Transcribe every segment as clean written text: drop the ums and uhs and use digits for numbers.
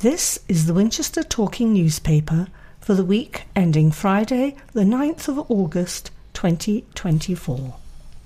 This is the Winchester Talking Newspaper for the week ending Friday, the 9th of August, 2024.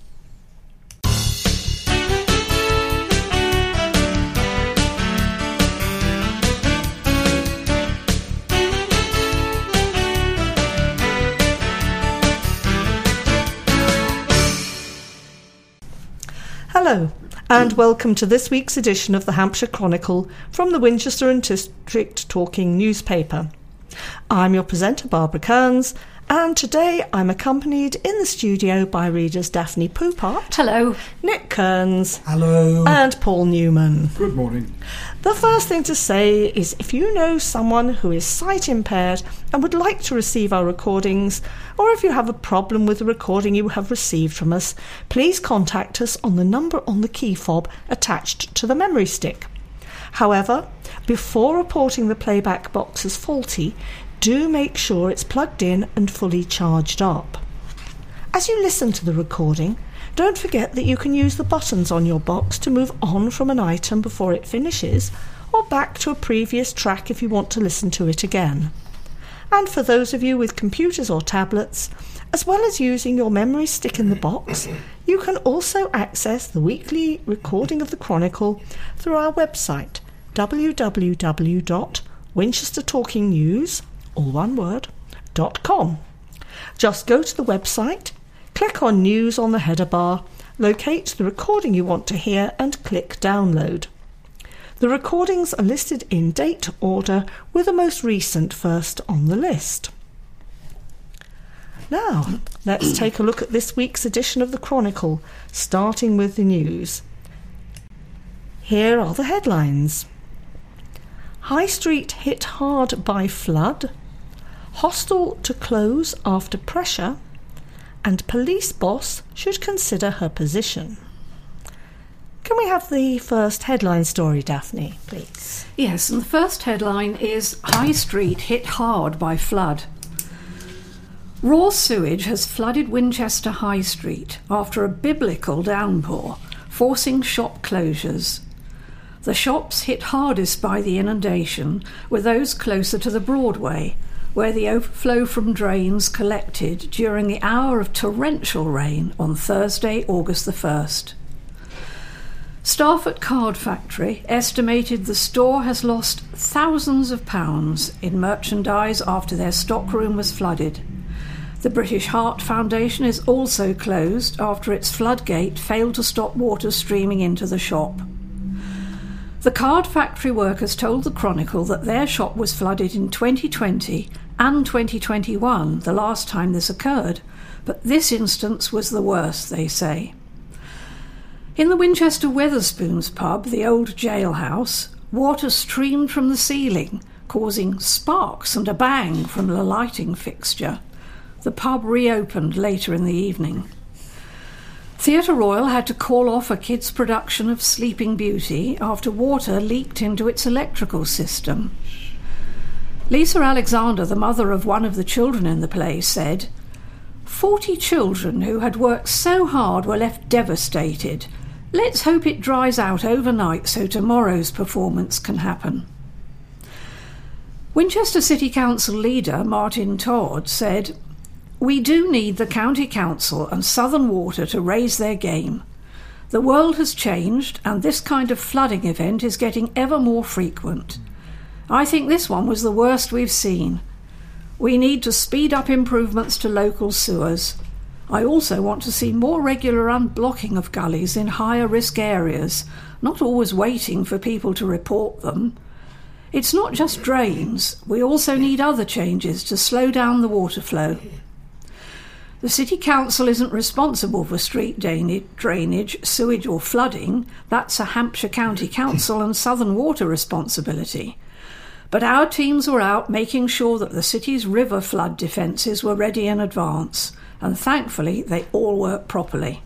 Hello, and welcome to this week's edition of the Hampshire Chronicle from the Winchester and District Talking Newspaper. I'm your presenter, Barbara Kearns, and today I'm accompanied in the studio by readers Daphne Poupart. Hello. Nick Kearns. Hello. And Paul Newman. Good morning. The first thing to say is if you know someone who is sight impaired and would like to receive our recordings, or if you have a problem with the recording you have received from us, please contact us on the number on the key fob attached to the memory stick. However, before reporting the playback box as faulty, do make sure it's plugged in and fully charged up. As you listen to the recording, don't forget that you can use the buttons on your box to move on from an item before it finishes, or back to a previous track if you want to listen to it again. And for those of you with computers or tablets, as well as using your memory stick in the box, you can also access the weekly recording of the Chronicle through our website, www.winchestertalkingnews, all one word, .com. Just go to the website, click on News on the header bar, locate the recording you want to hear and click Download. The recordings are listed in date order with the most recent first on the list. Now, let's take a look at this week's edition of the Chronicle, starting with the news. Here are the headlines. High Street hit hard by flood, hostel to close after pressure, and police boss should consider her position. Can we have the first headline story, Daphne, please? Yes, and the first headline is High Street hit hard by flood. Raw sewage has flooded Winchester High Street after a biblical downpour, forcing shop closures. The shops hit hardest by the inundation were those closer to the Broadway, where the overflow from drains collected during the hour of torrential rain on Thursday, August the 1st. Staff at Card Factory estimated the store has lost thousands of pounds in merchandise after their stockroom was flooded. The British Heart Foundation is also closed after its floodgate failed to stop water streaming into the shop. The Card Factory workers told the Chronicle that their shop was flooded in 2020 and 2021, the last time this occurred, but this instance was the worst, they say. In the Winchester Wetherspoons pub, the old jailhouse, water streamed from the ceiling, causing sparks and a bang from the lighting fixture. The pub reopened later in the evening. Theatre Royal had to call off a kids' production of Sleeping Beauty after water leaked into its electrical system. Lisa Alexander, the mother of one of the children in the play, said, 40 children who had worked so hard were left devastated. Let's hope it dries out overnight so tomorrow's performance can happen. Winchester City Council leader Martin Todd said, "We do need the County Council and Southern Water to raise their game. The world has changed and this kind of flooding event is getting ever more frequent. I think this one was the worst we've seen. We need to speed up improvements to local sewers. I also want to see more regular unblocking of gullies in higher risk areas, not always waiting for people to report them. It's not just drains, we also need other changes to slow down the water flow. The City Council isn't responsible for street drainage, sewage or flooding. That's a Hampshire County Council and Southern Water responsibility. But our teams were out making sure that the city's river flood defences were ready in advance, and thankfully they all worked properly."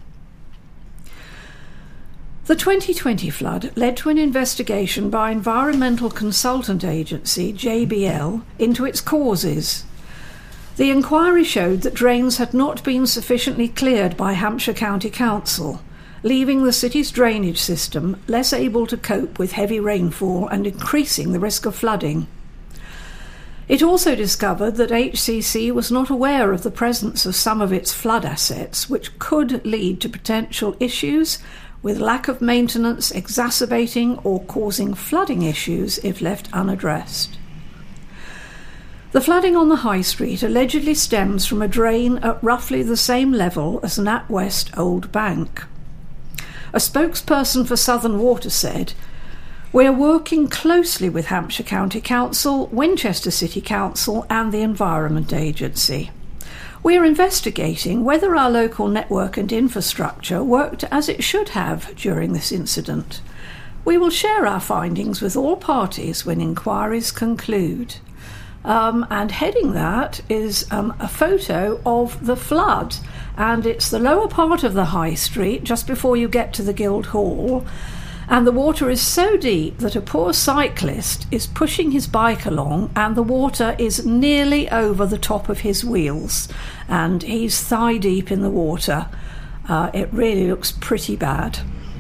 The 2020 flood led to an investigation by environmental consultant agency JBL into its causes. The inquiry showed that drains had not been sufficiently cleared by Hampshire County Council, leaving the city's drainage system less able to cope with heavy rainfall and increasing the risk of flooding. It also discovered that HCC was not aware of the presence of some of its flood assets, which could lead to potential issues with lack of maintenance exacerbating or causing flooding issues if left unaddressed. The flooding on the High Street allegedly stems from a drain at roughly the same level as NatWest Old Bank. A spokesperson for Southern Water said, "We are working closely with Hampshire County Council, Winchester City Council and the Environment Agency. We are investigating whether our local network and infrastructure worked as it should have during this incident. We will share our findings with all parties when inquiries conclude." And heading that is a photo of the flood, and it's the lower part of the High Street just before you get to the Guildhall, and the water is so deep that a poor cyclist is pushing his bike along and the water is nearly over the top of his wheels and he's thigh deep in the water. It really looks pretty bad.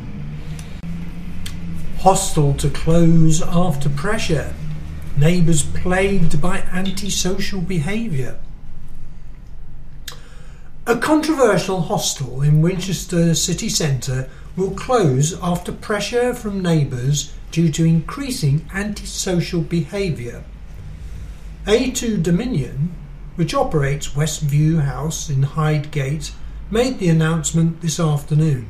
Hostel to close after pressure. Neighbours plagued by antisocial behaviour. A controversial hostel in Winchester city centre will close after pressure from neighbours due to increasing antisocial behaviour. A2 Dominion, which operates Westview House in Hydegate, made the announcement this afternoon.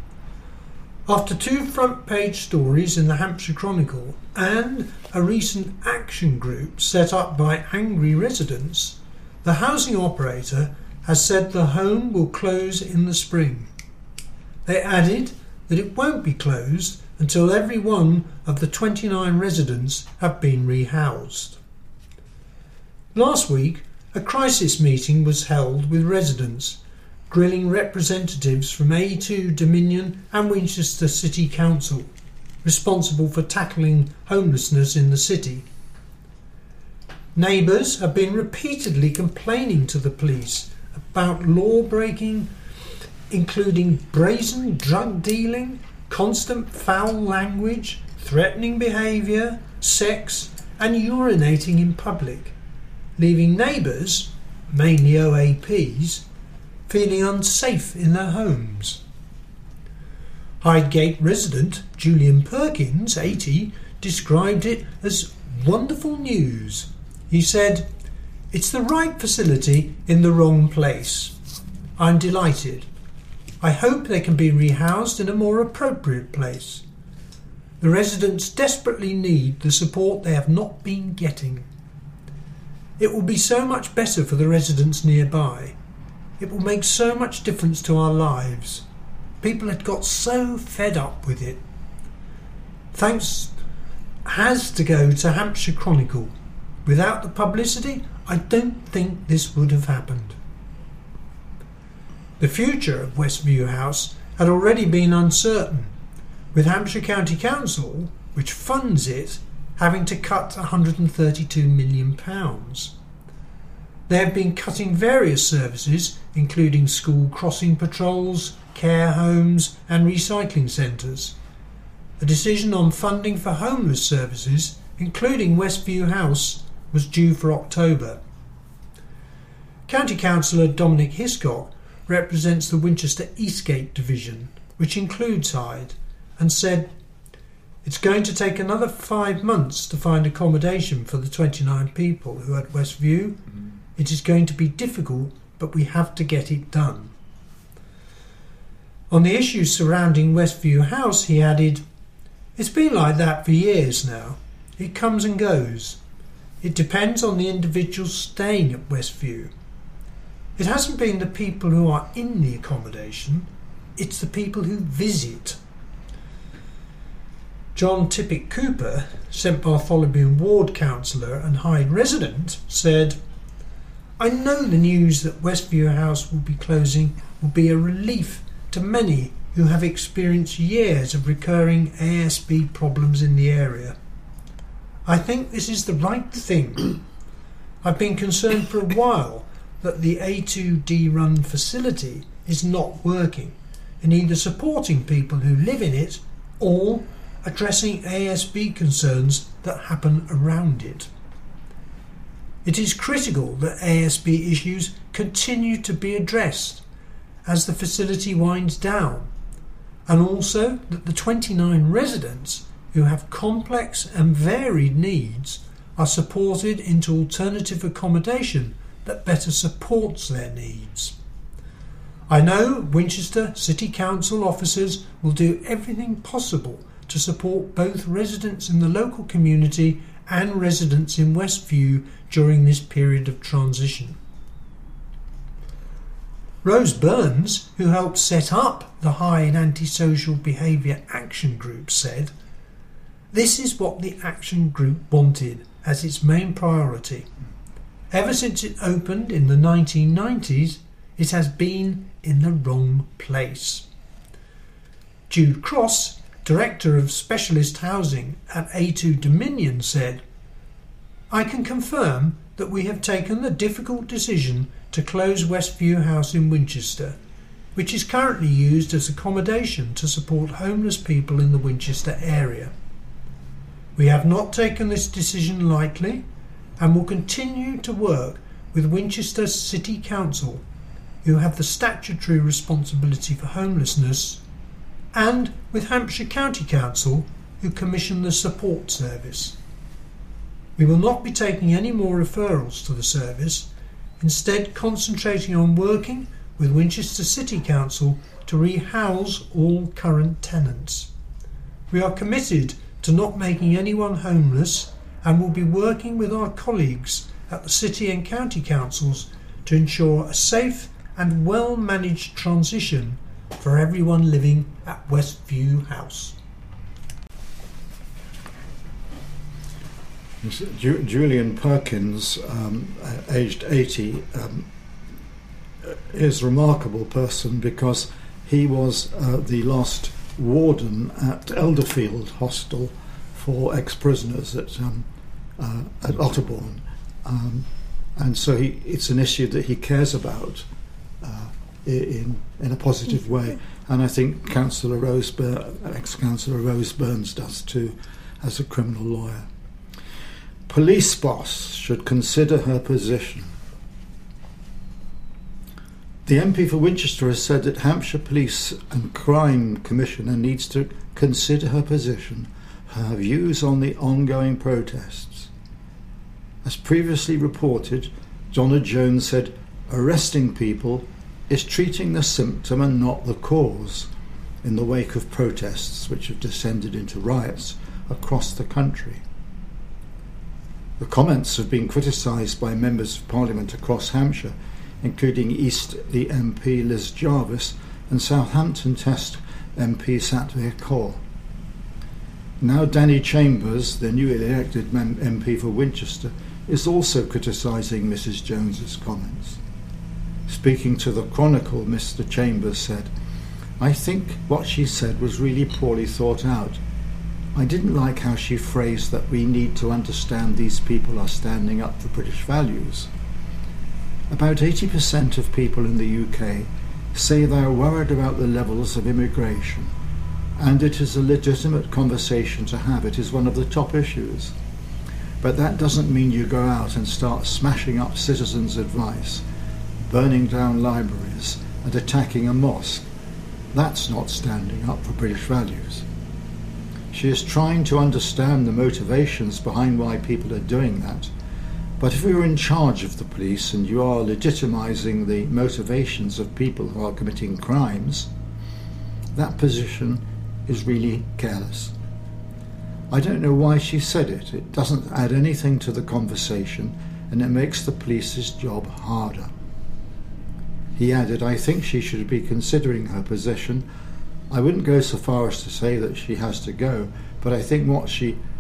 After 2 front-page stories in the Hampshire Chronicle and a recent action group set up by angry residents, the housing operator has said the home will close in the spring. They added that it won't be closed until every one of the 29 residents have been rehoused. Last week, a crisis meeting was held with residents, grilling representatives from A2 Dominion and Winchester City Council, responsible for tackling homelessness in the city. Neighbours have been repeatedly complaining to the police about law breaking, including brazen drug dealing, constant foul language, threatening behaviour, sex and urinating in public, leaving neighbours, mainly OAPs, feeling unsafe in their homes. Hydegate resident Julian Perkins, 80, described it as wonderful news. He said, "It's the right facility in the wrong place. I'm delighted. I hope they can be rehoused in a more appropriate place. The residents desperately need the support they have not been getting. It will be so much better for the residents nearby. It will make so much difference to our lives. People had got so fed up with it." Thanks has to go to Hampshire Chronicle. Without the publicity, I don't think this would have happened. The future of Westview House had already been uncertain, with Hampshire County Council, which funds it, having to cut £132 million. They have been cutting various services, including school crossing patrols, care homes and recycling centres. A decision on funding for homeless services, including Westview House, was due for October. County Councillor Dominic Hiscock represents the Winchester Eastgate division, which includes Hyde, and said, "It's going to take another 5 months to find accommodation for the 29 people who are at Westview. It is going to be difficult, but we have to get it done." On the issues surrounding Westview House, he added, "It's been like that for years now. It comes and goes. It depends on the individuals staying at Westview. It hasn't been the people who are in the accommodation, it's the people who visit." John Tippett Cooper, St Bartholomew Ward councillor and Hyde resident, said, "I know the news that Westview House will be closing will be a relief to many who have experienced years of recurring ASB problems in the area. I think this is the right thing. I've been concerned for a while that the A2D run facility is not working in either supporting people who live in it or addressing ASB concerns that happen around it. It is critical that ASB issues continue to be addressed as the facility winds down, and also that the 29 residents who have complex and varied needs are supported into alternative accommodation that better supports their needs. I know Winchester City Council officers will do everything possible to support both residents in the local community and residents in Westview during this period of transition. Rose Burns, who helped set up the Hyde Antisocial Behaviour Action Group, said, "This is what the action group wanted as its main priority. Ever since it opened in the 1990s, it has been in the wrong place." Jude Cross, Director of Specialist Housing at A2 Dominion, said, "I can confirm that we have taken the difficult decision to close Westview House in Winchester, which is currently used as accommodation to support homeless people in the Winchester area. We have not taken this decision lightly and will continue to work with Winchester City Council, who have the statutory responsibility for homelessness, and with Hampshire County Council, who commission the support service. We will not be taking any more referrals to the service, instead concentrating on working with Winchester City Council to rehouse all current tenants. We are committed to not making anyone homeless and will be working with our colleagues at the City and County Councils to ensure a safe and well-managed transition for everyone living at Westview House." Julian Perkins, aged 80, is a remarkable person because he was the last warden at Elderfield Hostel for ex-prisoners at Otterbourne, and so it's an issue that he cares about in a positive way, and I think ex-Councillor Rose Burns does too, as a criminal lawyer. Police boss should consider her position. The MP for Winchester has said that Hampshire Police and Crime Commissioner needs to consider her position, her views on the ongoing protests. As previously reported, Donna Jones said arresting people is treating the symptom and not the cause in the wake of protests which have descended into riots across the country. The comments have been criticised by members of Parliament across Hampshire, including Eastleigh MP Liz Jarvis and Southampton Test MP Satvir Kaur. Now Danny Chambers, the newly elected MP for Winchester, is also criticising Mrs Jones's comments. Speaking to the Chronicle, Mr Chambers said, "I think what she said was really poorly thought out. I didn't like how she phrased that we need to understand these people are standing up for British values. About 80% of people in the UK say they are worried about the levels of immigration, and it is a legitimate conversation to have. It is one of the top issues. But that doesn't mean you go out and start smashing up citizens' advice, burning down libraries and attacking a mosque. That's not standing up for British values." She is trying to understand the motivations behind why people are doing that. But if you're in charge of the police and you are legitimising the motivations of people who are committing crimes, that position is really careless. I don't know why she said it. It doesn't add anything to the conversation and it makes the police's job harder. He added, "I think she should be considering her position. I wouldn't go so far as to say that she has to go, but I think what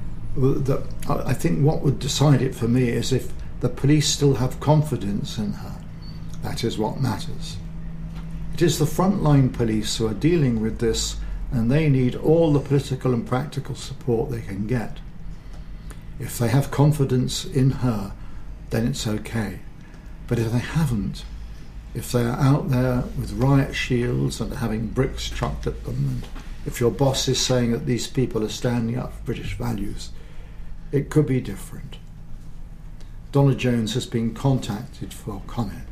would decide it for me is if the police still have confidence in her. That is what matters. It is the frontline police who are dealing with this, and they need all the political and practical support they can get. If they have confidence in her, then it's okay. But if they haven't, if they are out there with riot shields and having bricks chucked at them, and if your boss is saying that these people are standing up for British values, it could be different. Donna Jones has been contacted for comment.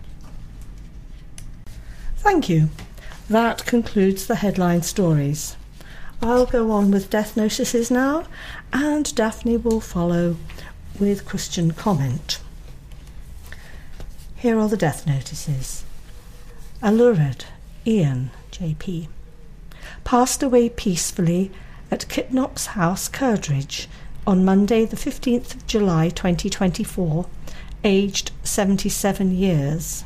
Thank you. That concludes the headline stories. I'll go on with death notices now, and Daphne will follow with Christian comment. Here are the death notices. Alured Ian, JP, passed away peacefully at Kitnops House, Curdridge, on Monday the 15th of July 2024, aged 77 years.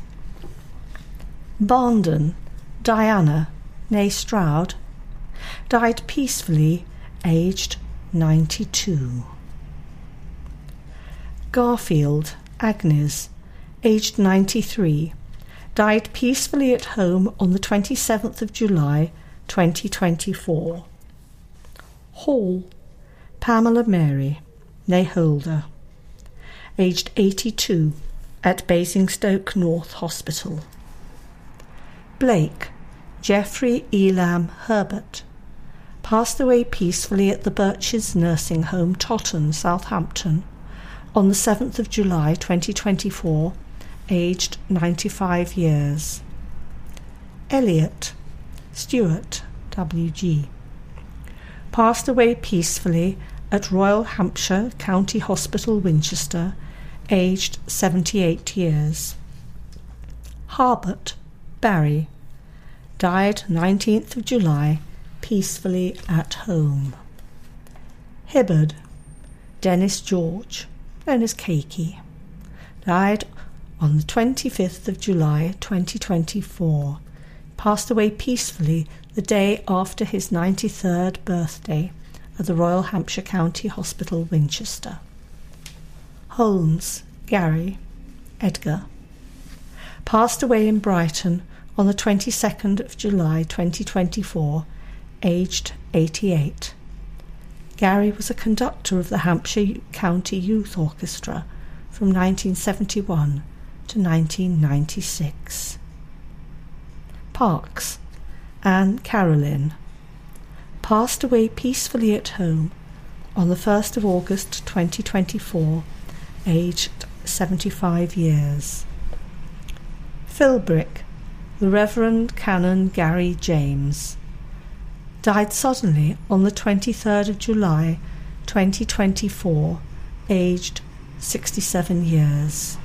Barndon Diana, née Stroud, died peacefully, aged 92. Garfield Agnes, aged 93, died peacefully at home on the 27th of July 2024. Hall Pamela Mary, née Holder, aged 82, at Basingstoke North Hospital. Blake Geoffrey Elam Herbert, passed away peacefully at the Birches Nursing Home, Totton, Southampton, on the 7th of July 2024, aged 95 years. Elliot Stewart, WG, passed away peacefully at Royal Hampshire County Hospital, Winchester, aged 78 years. Harbert Barry, died 19th of July, peacefully at home. Hibbard Dennis George, known as Cakey, died on the 25th of July 2024, passed away peacefully the day after his 93rd birthday at the Royal Hampshire County Hospital, Winchester. Holmes Gary Edgar, passed away in Brighton on the 22nd of July 2024, aged 88. Gary was a conductor of the Hampshire County Youth Orchestra from 1971 to 1996. Parks Anne Carolyn, passed away peacefully at home on the 1st of August 2024, aged 75 years. Philbrick the Reverend Canon Gary James, died suddenly on the 23rd of July 2024, aged 67 years.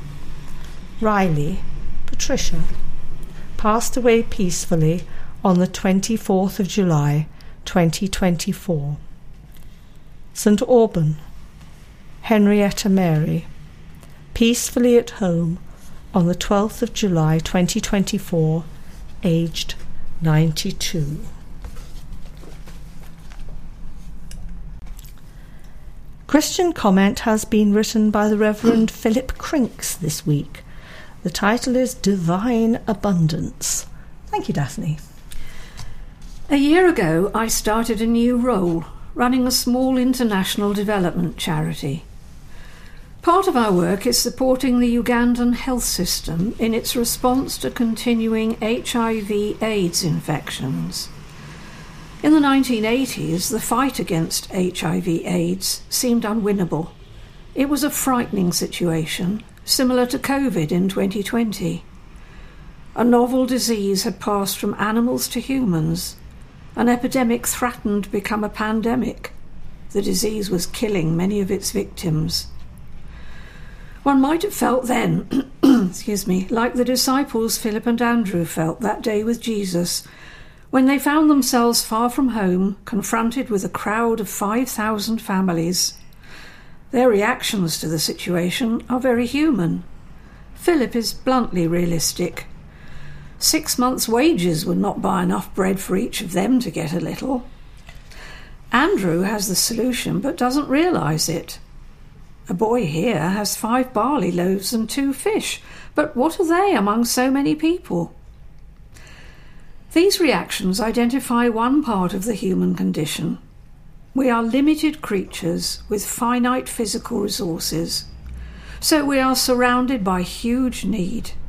Riley Patricia, passed away peacefully on the 24th of July 2024. St Alban Henrietta Mary, peacefully at home on the 12th of July 2024, aged 92. Christian comment has been written by the Reverend Philip Crinks this week. The title is Divine Abundance. Thank you, Daphne. A year ago, I started a new role, running a small international development charity. Part of our work is supporting the Ugandan health system in its response to continuing HIV/AIDS infections. In the 1980s, the fight against HIV/AIDS seemed unwinnable. It was a frightening situation, similar to COVID in 2020. A novel disease had passed from animals to humans. An epidemic threatened to become a pandemic. The disease was killing many of its victims. One might have felt then, like the disciples Philip and Andrew felt that day with Jesus, when they found themselves far from home, confronted with a crowd of 5,000 families. Their reactions to the situation are very human. Philip is bluntly realistic. 6 months' wages would not buy enough bread for each of them to get a little. Andrew has the solution but doesn't realise it. A boy here has 5 barley loaves and 2 fish, but what are they among so many people? These reactions identify one part of the human condition. We are limited creatures with finite physical resources, so we are surrounded by huge need.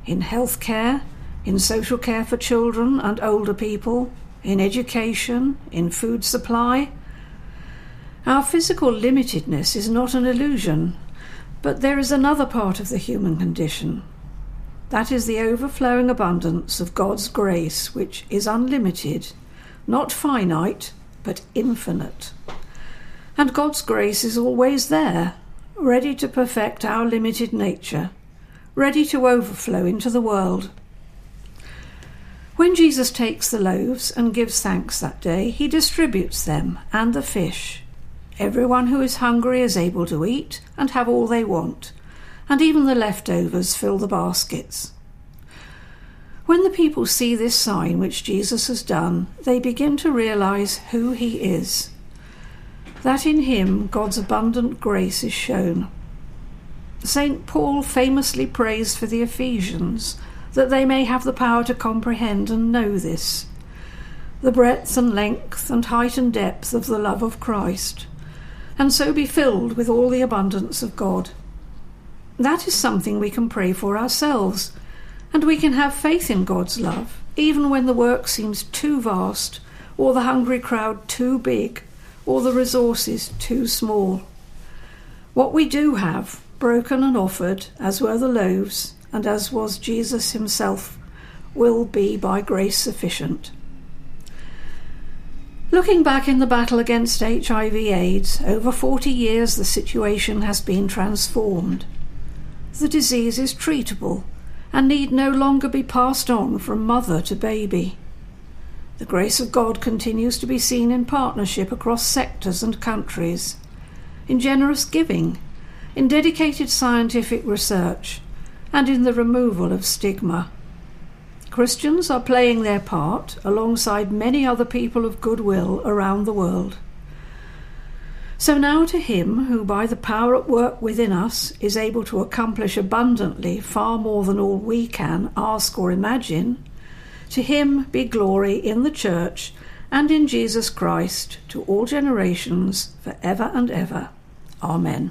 in healthcare, in social care for children and older people, in education, in food supply. Our physical limitedness is not an illusion, but there is another part of the human condition. That is the overflowing abundance of God's grace, which is unlimited, not finite, but infinite. And God's grace is always there, ready to perfect our limited nature, ready to overflow into the world. When Jesus takes the loaves and gives thanks that day, he distributes them and the fish. Everyone who is hungry is able to eat and have all they want, and even the leftovers fill the baskets. When the people see this sign which Jesus has done, they begin to realize who he is, that in him God's abundant grace is shown. St. Paul famously prays for the Ephesians, that they may have the power to comprehend and know this, the breadth and length and height and depth of the love of Christ, and so be filled with all the abundance of God. That is something we can pray for ourselves, and we can have faith in God's love, even when the work seems too vast, or the hungry crowd too big, or the resources too small. What we do have, broken and offered, as were the loaves, and as was Jesus himself, will be by grace sufficient. Looking back in the battle against HIV/AIDS, over 40 years the situation has been transformed. The disease is treatable and need no longer be passed on from mother to baby. The grace of God continues to be seen in partnership across sectors and countries, in generous giving, in dedicated scientific research, and in the removal of stigma. Christians are playing their part alongside many other people of goodwill around the world. So now to him who by the power at work within us is able to accomplish abundantly far more than all we can ask or imagine, to him be glory in the Church and in Jesus Christ to all generations for ever and ever. Amen.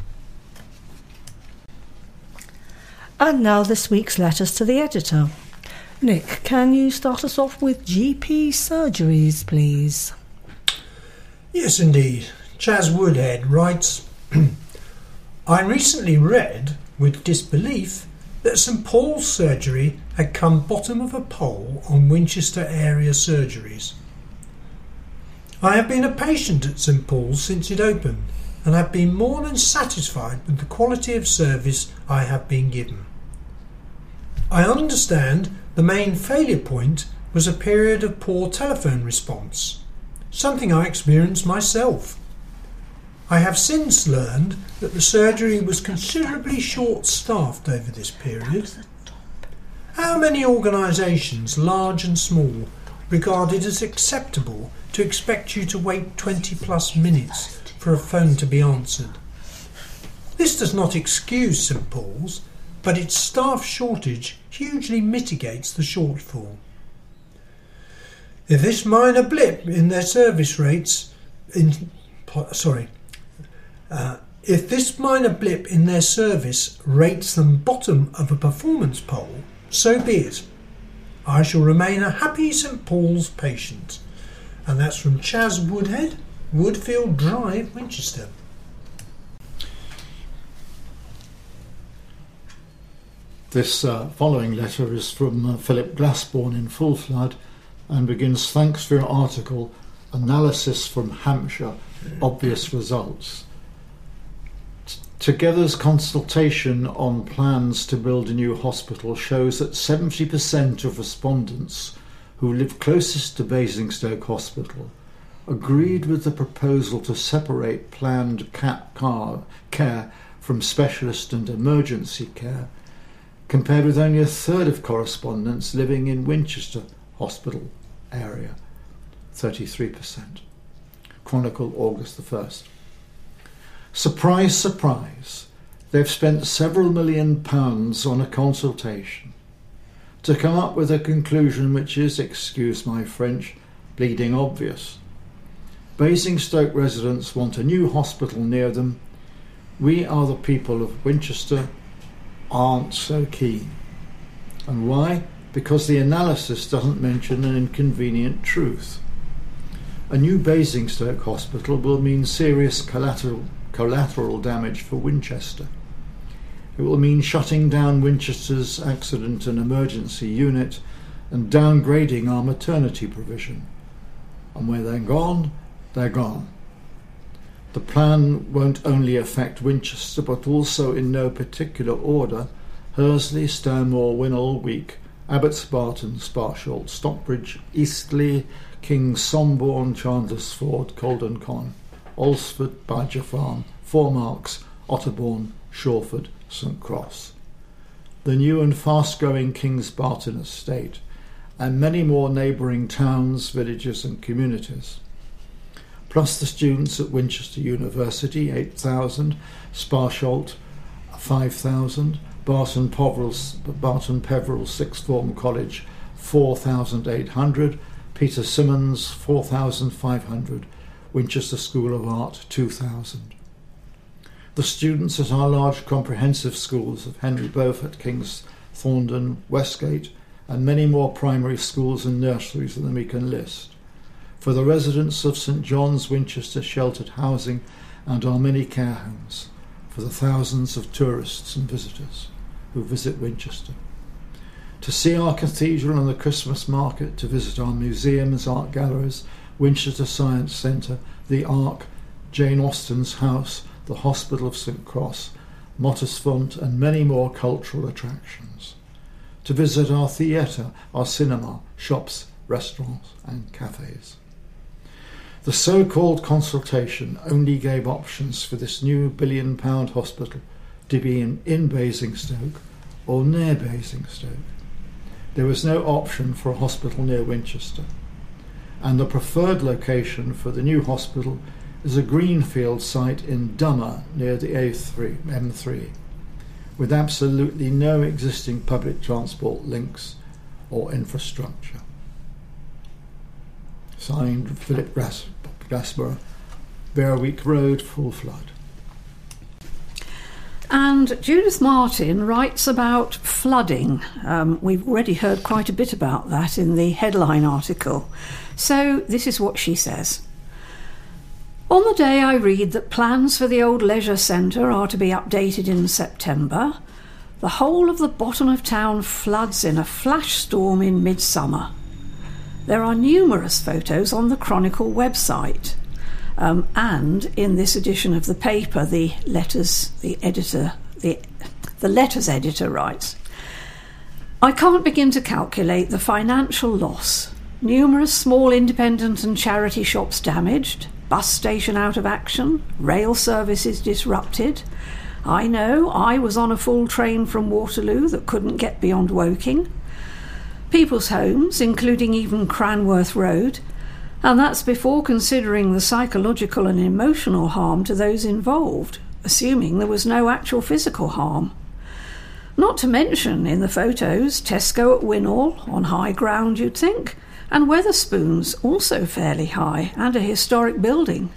And now this week's letters to the editor. Nick, can you start us off with GP surgeries, please? Yes, indeed. Chaz Woodhead writes, I recently read, with disbelief, that St Paul's surgery had come bottom of a poll on Winchester area surgeries. I have been a patient at St Paul's since it opened, and have been more than satisfied with the quality of service I have been given. I understand the main failure point was a period of poor telephone response, something I experienced myself. I have since learned that the surgery was considerably short-staffed over this period. How many organisations, large and small, regard it as acceptable to expect you to wait 20+ minutes for a phone to be answered? This does not excuse St Paul's, but its staff shortage hugely mitigates the shortfall. If this minor blip in their service rates if this minor blip in their service rates them bottom of a performance poll, so be it. I shall remain a happy St Paul's patient. And that's from Chaz Woodhead, Woodfield Drive, Winchester. This following letter is from Philip Glassborn in Full Flood and begins, thanks for your article, Analysis from Hampshire, Obvious Results. Together's consultation on plans to build a new hospital shows that 70% of respondents who live closest to Basingstoke Hospital agreed with the proposal to separate planned care from specialist and emergency care, compared with only a third of correspondents living in Winchester Hospital area, 33%. Chronicle, August the 1st. Surprise, surprise, they've spent several £1 million on a consultation to come up with a conclusion which is, excuse my French, bleeding obvious. Basingstoke residents want a new hospital near them. We are the people of Winchester aren't so keen. And why? Because the analysis doesn't mention an inconvenient truth. A new Basingstoke hospital will mean serious collateral damage for Winchester. It will mean shutting down Winchester's accident and emergency unit and downgrading our maternity provision. And when they're gone, they're gone. The plan won't only affect Winchester, but also in no particular order, Hursley, Stanmore, Winnall, Week, Abbots Barton, Sparsholt, Stockbridge, Eastleigh, Kings, Somborne, Chandlersford, Colden Con, Alresford, Badger Farm, Four Marks, Otterbourne, Shawford, St Cross. The new and fast-growing Kings Barton estate, and many more neighbouring towns, villages and communities. Plus the students at Winchester University, 8,000, Sparsholt, 5,000, Barton Peveril Sixth Form College, 4,800, Peter Symonds, 4,500, Winchester School of Art, 2,000. The students at our large comprehensive schools of Henry Beaufort, Kings Thorndon, Westgate, and many more primary schools and nurseries than we can list. For the residents of St John's, Winchester Sheltered Housing, and our many care homes, for the thousands of tourists and visitors who visit Winchester. To see our cathedral and the Christmas market, to visit our museums, art galleries, Winchester Science Centre, the Ark, Jane Austen's house, the Hospital of St Cross, Mottisfont, and many more cultural attractions. To visit our theatre, our cinema, shops, restaurants and cafes. The so-called consultation only gave options for this new £1 billion hospital to be in Basingstoke or near Basingstoke. There was no option for a hospital near Winchester, and the preferred location for the new hospital is a greenfield site in Dummer near the M3, with absolutely no existing public transport links or infrastructure. Signed, Philip Gasper, Bearweek Road, full flood. And Judith Martin writes about flooding. We've already heard quite a bit about that in the headline article. So this is what she says. On the day I read that plans for the old leisure centre are to be updated in September, the whole of the bottom of town floods in a flash storm in midsummer. There are numerous photos on the Chronicle website, and in this edition of the paper, the letters editor writes, I can't begin to calculate the financial loss. Numerous small independent and charity shops damaged, bus station out of action, rail services disrupted. I know I was on a full train from Waterloo that couldn't get beyond Woking. People's homes, including even Cranworth Road, and that's before considering the psychological and emotional harm to those involved, assuming there was no actual physical harm. Not to mention, in the photos, Tesco at Winnall, on high ground you'd think, and Wetherspoons, also fairly high, and a historic building.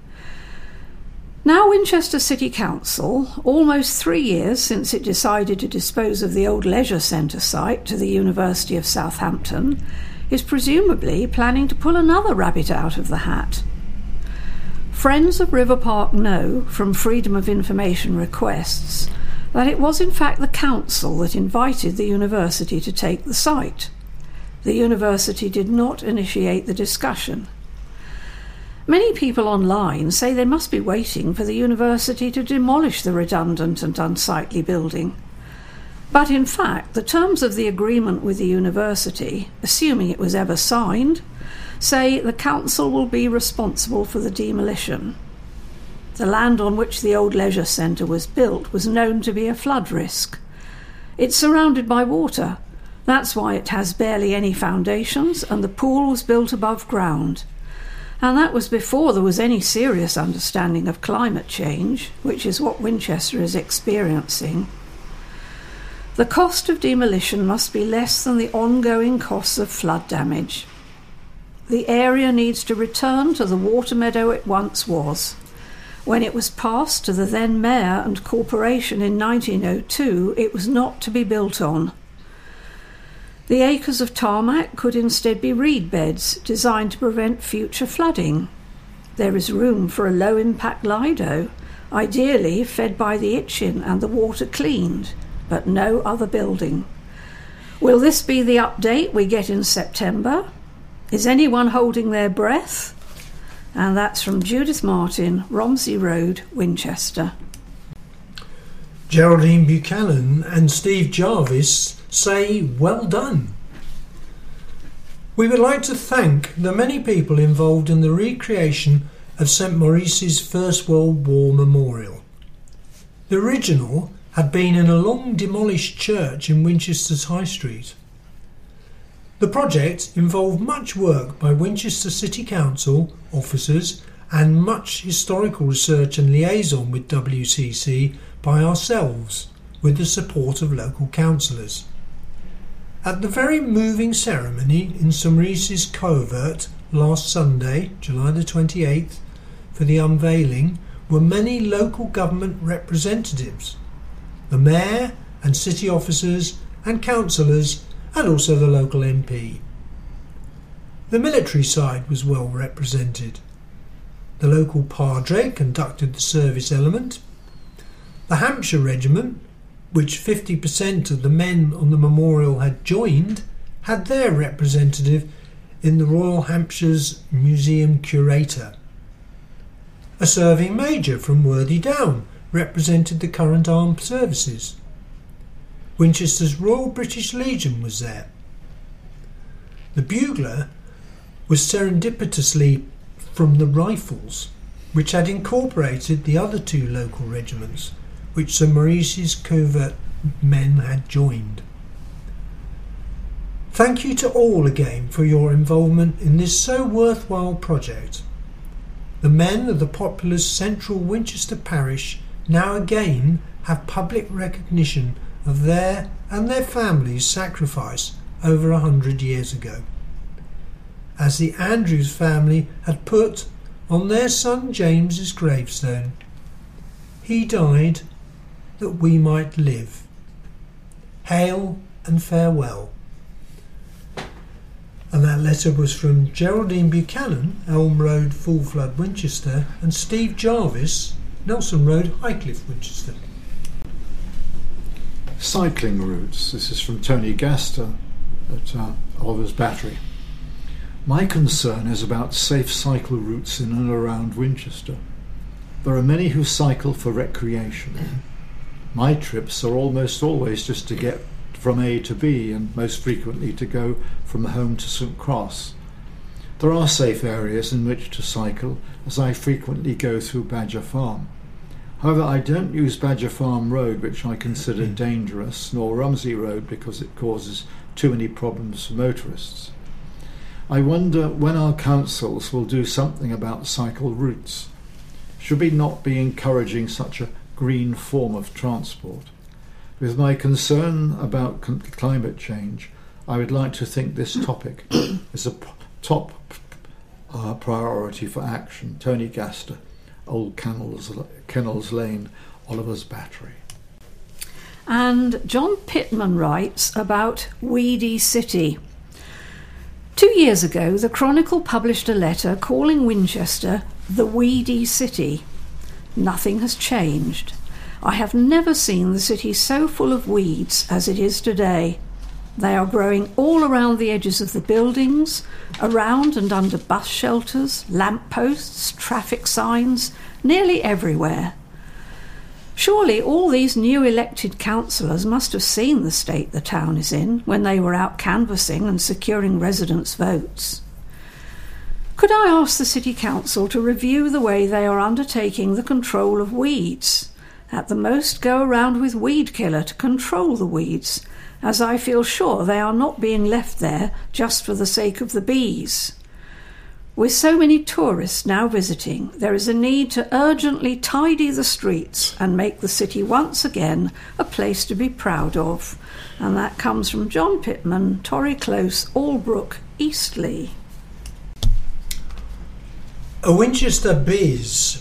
Now Winchester City Council, almost 3 years since it decided to dispose of the old leisure centre site to the University of Southampton, is presumably planning to pull another rabbit out of the hat. Friends of River Park know, from Freedom of Information requests, that it was in fact the council that invited the university to take the site. The university did not initiate the discussion. Many people online say they must be waiting for the university to demolish the redundant and unsightly building. But in fact, the terms of the agreement with the university, assuming it was ever signed, say the council will be responsible for the demolition. The land on which the old leisure centre was built was known to be a flood risk. It's surrounded by water. That's why it has barely any foundations, and the pool was built above ground. And that was before there was any serious understanding of climate change, which is what Winchester is experiencing. The cost of demolition must be less than the ongoing costs of flood damage. The area needs to return to the water meadow it once was. When it was passed to the then mayor and corporation in 1902, it was not to be built on. The acres of tarmac could instead be reed beds designed to prevent future flooding. There is room for a low-impact Lido, ideally fed by the Itchen and the water cleaned, but no other building. Will this be the update we get in September? Is anyone holding their breath? And that's from Judith Martin, Romsey Road, Winchester. Geraldine Buchanan and Steve Jarvis say well done. We would like to thank the many people involved in the recreation of St Maurice's First World War Memorial. The original had been in a long demolished church in Winchester's High Street. The project involved much work by Winchester City Council officers and much historical research and liaison with WCC by ourselves, with the support of local councillors. At the very moving ceremony in St Maurice's Covert last Sunday, July the 28th, for the unveiling were many local government representatives, the mayor and city officers and councillors, and also the local MP. The military side was well represented. The local padre conducted the service element. The Hampshire Regiment, which 50% of the men on the memorial had joined, had their representative in the Royal Hampshire's Museum Curator. A serving major from Worthy Down represented the current armed services. Winchester's Royal British Legion was there. The bugler was serendipitously from the Rifles, which had incorporated the other two local regiments, which St Maurice's covert men had joined. Thank you to all again for your involvement in this so worthwhile project. The men of the populous central Winchester parish now again have public recognition of their and their families' sacrifice over 100 years ago. As the Andrews family had put on their son James's gravestone, he died that we might live. Hail and farewell. And that letter was from Geraldine Buchanan, Elm Road, Full Flood, Winchester, and Steve Jarvis, Nelson Road, Highcliffe, Winchester. Cycling routes. This is from Tony Gaster at Oliver's Battery. My concern is about safe cycle routes in and around Winchester. There are many who cycle for recreation. My trips are almost always just to get from A to B, and most frequently to go from home to St Cross. There are safe areas in which to cycle, as I frequently go through Badger Farm. However, I don't use Badger Farm Road, which I consider dangerous, nor Romsey Road because it causes too many problems for motorists. I wonder when our councils will do something about cycle routes. Should we not be encouraging such a green form of transport? With my concern about climate change, I would like to think this topic is a top priority for action. Tony Gaster, Old Kennels Lane, Oliver's Battery. And John Pittman writes about Weedy City. 2 years ago, the Chronicle published a letter calling Winchester the Weedy City. Nothing has changed. I have never seen the city so full of weeds as it is today. They are growing all around the edges of the buildings, around and under bus shelters, lampposts, traffic signs, nearly everywhere. Surely all these new elected councillors must have seen the state the town is in when they were out canvassing and securing residents' votes. Could I ask the City Council to review the way they are undertaking the control of weeds? At the most, go around with weed killer to control the weeds, as I feel sure they are not being left there just for the sake of the bees. With so many tourists now visiting, there is a need to urgently tidy the streets and make the city once again a place to be proud of. And that comes from John Pittman, Torry Close, Albrook, Eastleigh. A Winchester Biz.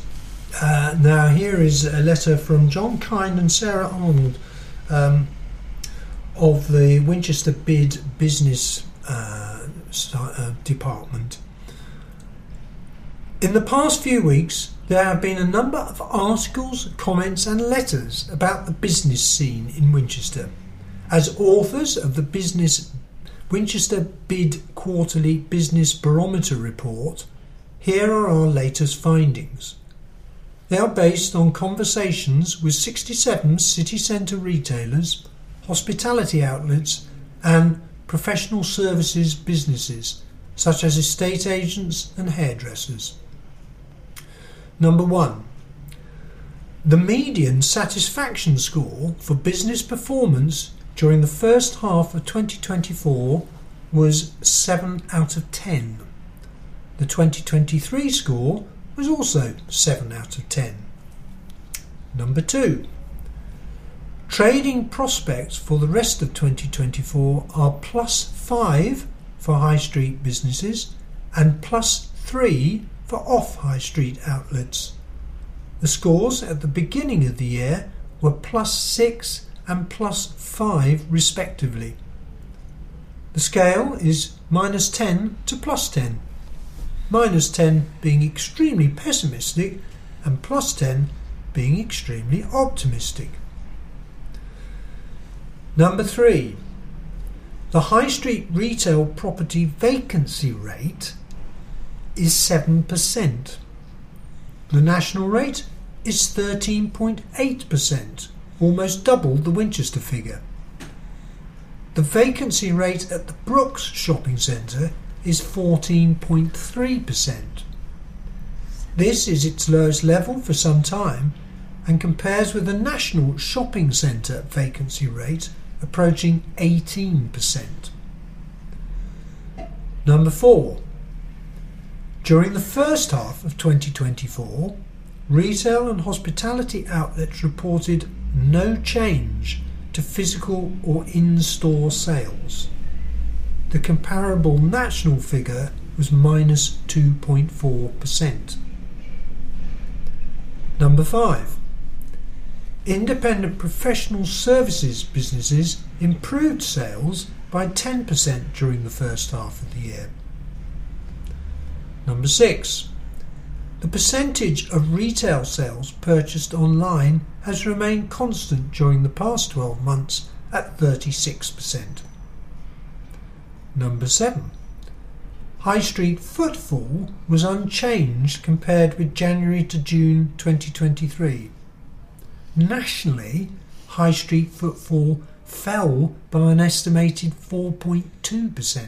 Now here is a letter from John Kind and Sarah Arnold. of the Winchester Bid Business Department. In the past few weeks, there have been a number of articles, comments and letters about the business scene in Winchester. As authors of the Winchester Bid Quarterly Business Barometer Report, here are our latest findings. They are based on conversations with 67 city centre retailers, hospitality outlets and professional services businesses such as estate agents and hairdressers. Number 1. The median satisfaction score for business performance during the first half of 2024 was 7 out of 10. The 2023 score was also 7 out of 10. Number 2. Trading prospects for the rest of 2024 are +5 for high street businesses and +3 for off-high street outlets. The scores at the beginning of the year were +6 and +5 respectively. The scale is -10 to +10, -10 being extremely pessimistic and +10 being extremely optimistic. Number 3. The high street retail property vacancy rate is 7%. The national rate is 13.8%, almost double the Winchester figure. The vacancy rate at the Brooks shopping centre is 14.3%. This is its lowest level for some time and compares with the national shopping centre vacancy rate approaching 18%. Number 4. During the first half of 2024, retail and hospitality outlets reported no change to physical or in-store sales. The comparable national figure was -2.4%. Number 5. Independent professional services businesses improved sales by 10% during the first half of the year. Number 6. The percentage of retail sales purchased online has remained constant during the past 12 months at 36%. Number 7. High street footfall was unchanged compared with January to June 2023. Nationally, high street footfall fell by an estimated 4.2%.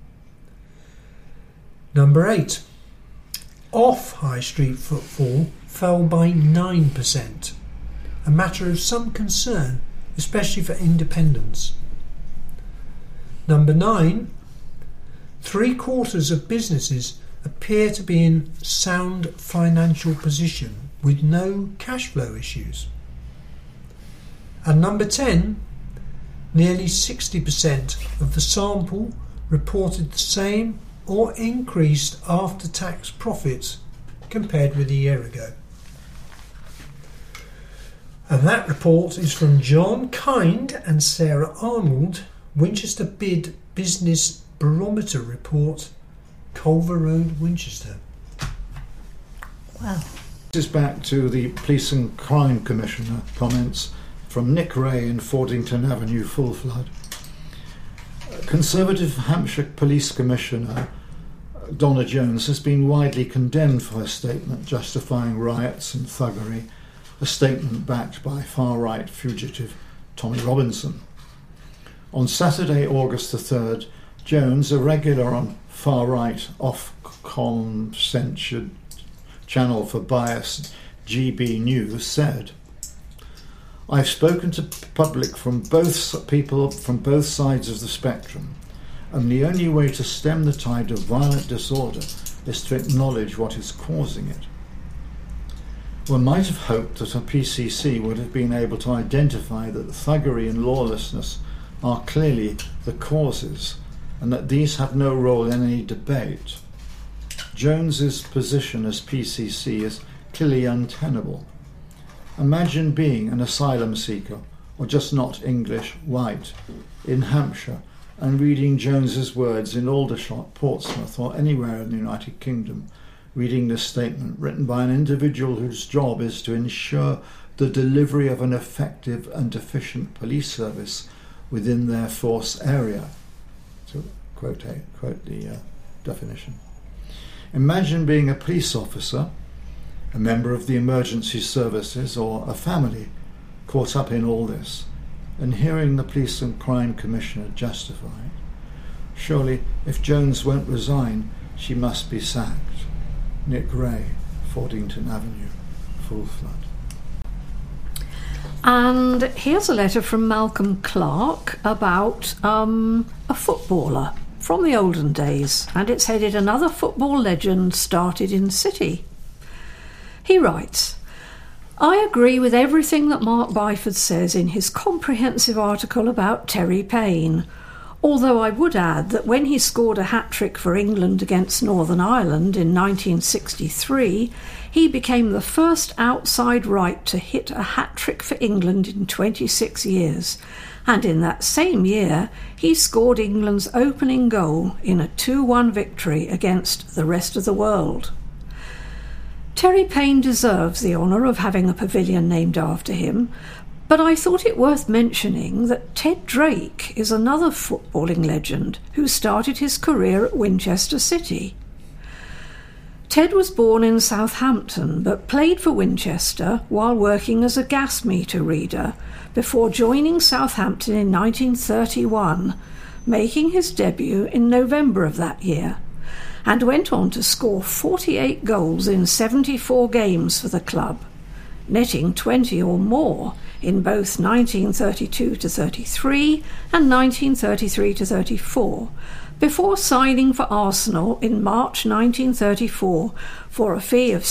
Number 8. Off-high street footfall fell by 9%, a matter of some concern, especially for independents. Number 9. 3/4 of businesses appear to be in sound financial position with no cash flow issues. And number 10. Nearly 60% of the sample reported the same or increased after-tax profits compared with a year ago. And that report is from John Kind and Sarah Arnold, Winchester Bid Business Barometer Report, Culver Road, Winchester. Wow. This is back to the Police and Crime Commissioner comments from Nick Ray in Fordington Avenue, Full Flood. Conservative Hampshire Police Commissioner Donna Jones has been widely condemned for her statement justifying riots and thuggery, a statement backed by far-right fugitive Tommy Robinson. On Saturday, August the 3rd, Jones, a regular on far-right off-censored channel for bias GB News, said, "I've spoken to public from people from both sides of the spectrum, and the only way to stem the tide of violent disorder is to acknowledge what is causing it." One might have hoped that a PCC would have been able to identify that thuggery and lawlessness are clearly the causes, and that these have no role in any debate. Jones's position as PCC is clearly untenable. Imagine being an asylum seeker or just not English, white, in Hampshire, and reading Jones's words in Aldershot, Portsmouth, or anywhere in the United Kingdom, reading this statement written by an individual whose job is to ensure the delivery of an effective and efficient police service within their force area. To quote the definition. Imagine being a police officer, a member of the emergency services, or a family caught up in all this, and hearing the Police and Crime Commissioner justify it. Surely, if Jones won't resign, she must be sacked. Nick Ray, Fordington Avenue, full flood. And here's a letter from Malcolm Clark about a footballer from the olden days, and it's headed "Another Football Legend Started in City." He writes, "I agree with everything that Mark Byford says in his comprehensive article about Terry Payne, although I would add that when he scored a hat-trick for England against Northern Ireland in 1963, he became the first outside right to hit a hat-trick for England in 26 years, and in that same year he scored England's opening goal in a 2-1 victory against the rest of the world. Terry Payne deserves the honour of having a pavilion named after him, but I thought it worth mentioning that Ted Drake is another footballing legend who started his career at Winchester City. Ted was born in Southampton but played for Winchester while working as a gas meter reader before joining Southampton in 1931, making his debut in November of that year, and went on to score 48 goals in 74 games for the club, netting 20 or more in both 1932-33 and 1933-34, before signing for Arsenal in March 1934 for a fee of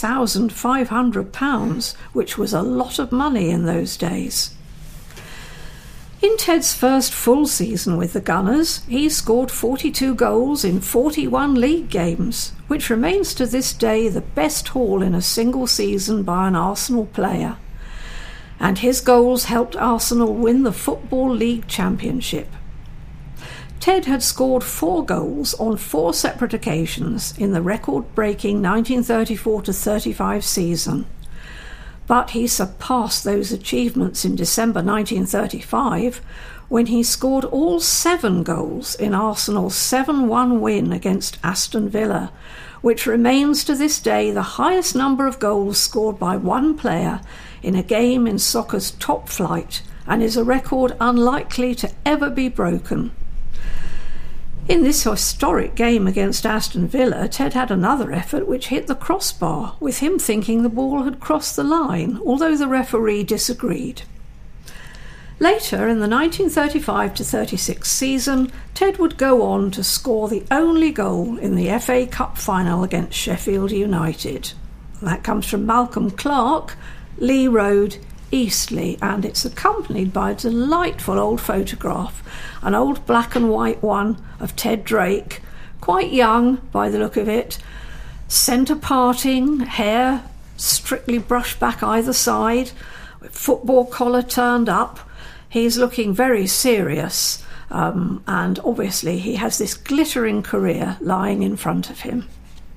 £6,500, which was a lot of money in those days. In Ted's first full season with the Gunners, he scored 42 goals in 41 league games, which remains to this day the best haul in a single season by an Arsenal player. And his goals helped Arsenal win the Football League Championship. Ted had scored 4 goals on 4 separate occasions in the record-breaking 1934-35 season. But he surpassed those achievements in December 1935 when he scored all 7 goals in Arsenal's 7-1 win against Aston Villa, which remains to this day the highest number of goals scored by one player in a game in soccer's top flight, and is a record unlikely to ever be broken. In this historic game against Aston Villa, Ted had another effort which hit the crossbar, with him thinking the ball had crossed the line, although the referee disagreed. Later, in the 1935-36 season, Ted would go on to score the only goal in the FA Cup final against Sheffield United. That comes from Malcolm Clark, Lee Road, Eastleigh, and it's accompanied by a delightful old photograph, an old black and white one of Ted Drake, quite young by the look of it, centre parting, hair strictly brushed back either side, with football collar turned up. He's looking very serious, and obviously he has this glittering career lying in front of him.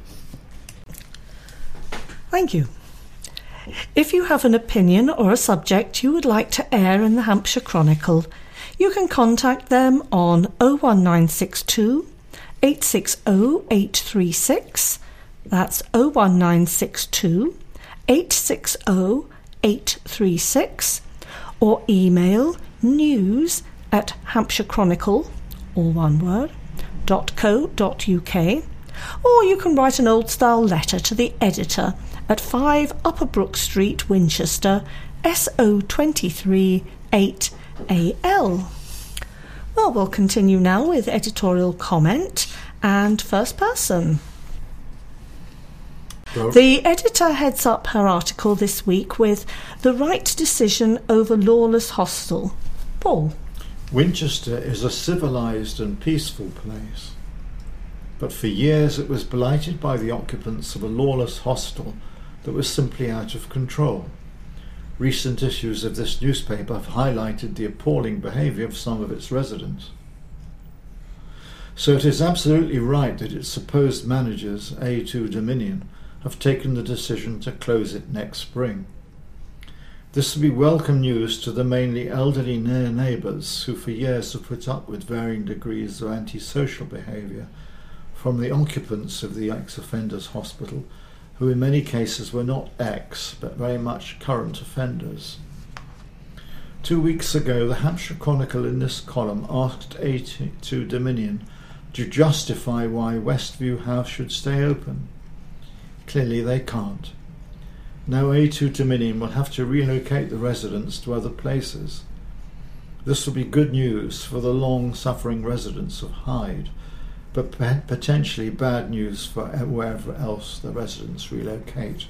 Thank you. If you have an opinion or a subject you would like to air in the Hampshire Chronicle, you can contact them on 01962 860 836. That's 01962 860 836, or email news@hampshirechronicle, all one word, .co.uk, or you can write an old-style letter to the editor at 5 Upper Brook Street, Winchester, SO23 8AL. Well, we'll continue now with editorial comment and first person. Well, the editor heads up her article this week with the right decision over lawless hostel. Paul. Winchester is a civilised and peaceful place, but for years it was blighted by the occupants of a lawless hostel that was simply out of control. Recent issues of this newspaper have highlighted the appalling behaviour of some of its residents. So it is absolutely right that its supposed managers, A2 Dominion, have taken the decision to close it next spring. This will be welcome news to the mainly elderly neighbours who for years have put up with varying degrees of antisocial behaviour from the occupants of the ex-offenders hospital, who in many cases were not ex but very much current offenders. 2 weeks ago, the Hampshire Chronicle in this column asked A2 Dominion to justify why Westview House should stay open. Clearly they can't. Now A2 Dominion will have to relocate the residents to other places. This will be good news for the long-suffering residents of Hyde, but potentially bad news for wherever else the residents relocate.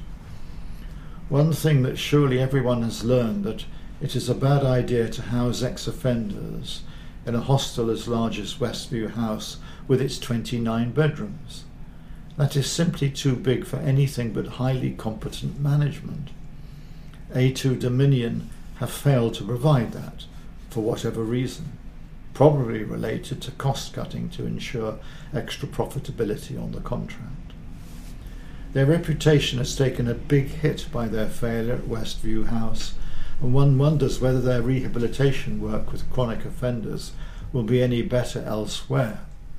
One thing that surely everyone has learned, that it is a bad idea to house ex-offenders in a hostel as large as Westview House with its 29 bedrooms. That is simply too big for anything but highly competent management. A2 Dominion have failed to provide that, for whatever reason, probably related to cost-cutting to ensure extra profitability on the contract. Their reputation has taken a big hit by their failure at Westview House, and one wonders whether their rehabilitation work with chronic offenders will be any better elsewhere.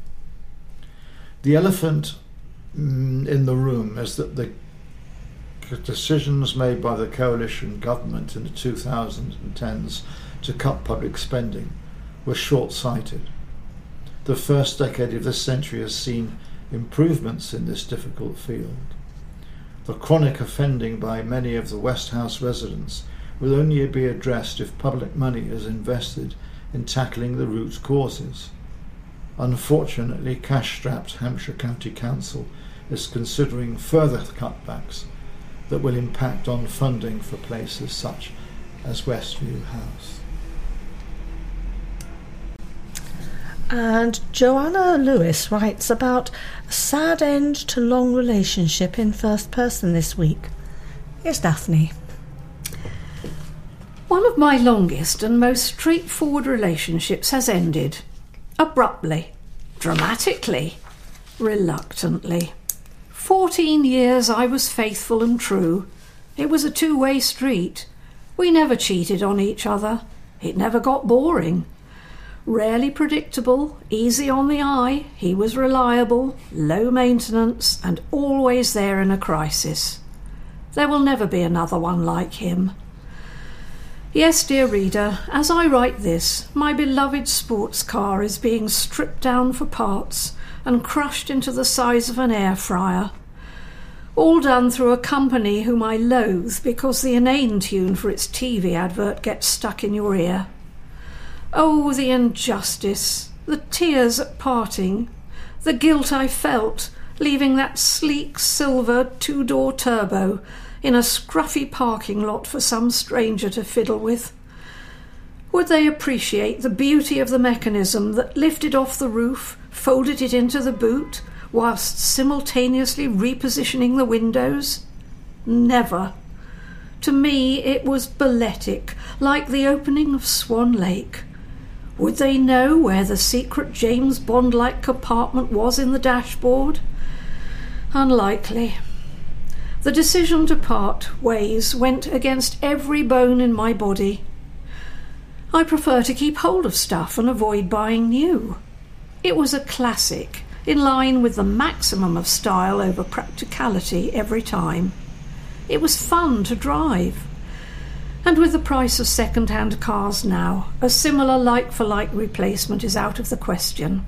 The elephant in the room is that the decisions made by the coalition government in the 2010s to cut public spending were short-sighted. The first decade of this century has seen improvements in this difficult field. The chronic offending by many of the West House residents will only be addressed if public money is invested in tackling the root causes. Unfortunately, cash-strapped Hampshire County Council is considering further cutbacks that will impact on funding for places such as Westview House. And Joanna Lewis writes about a sad end to long relationship in first person this week. Here's Daphne. One of my longest and most straightforward relationships has ended. Abruptly, dramatically, reluctantly. 14 years I was faithful and true. It was a two-way street. We never cheated on each other. It never got boring. Rarely predictable, easy on the eye, he was reliable, low maintenance, and always there in a crisis. There will never be another one like him. Yes, dear reader, as I write this, my beloved sports car is being stripped down for parts and crushed into the size of an air fryer. All done through a company whom I loathe because the inane tune for its TV advert gets stuck in your ear. Oh, the injustice, the tears at parting, the guilt I felt leaving that sleek silver two-door turbo in a scruffy parking lot for some stranger to fiddle with. Would they appreciate the beauty of the mechanism that lifted off the roof, folded it into the boot, whilst simultaneously repositioning the windows? Never. To me it was balletic, like the opening of Swan Lake. Would they know where the secret James Bond-like compartment was in the dashboard? Unlikely. The decision to part ways went against every bone in my body. I prefer to keep hold of stuff and avoid buying new. It was a classic, in line with the maximum of style over practicality every time. It was fun to drive. And with the price of second-hand cars now, a similar like-for-like replacement is out of the question.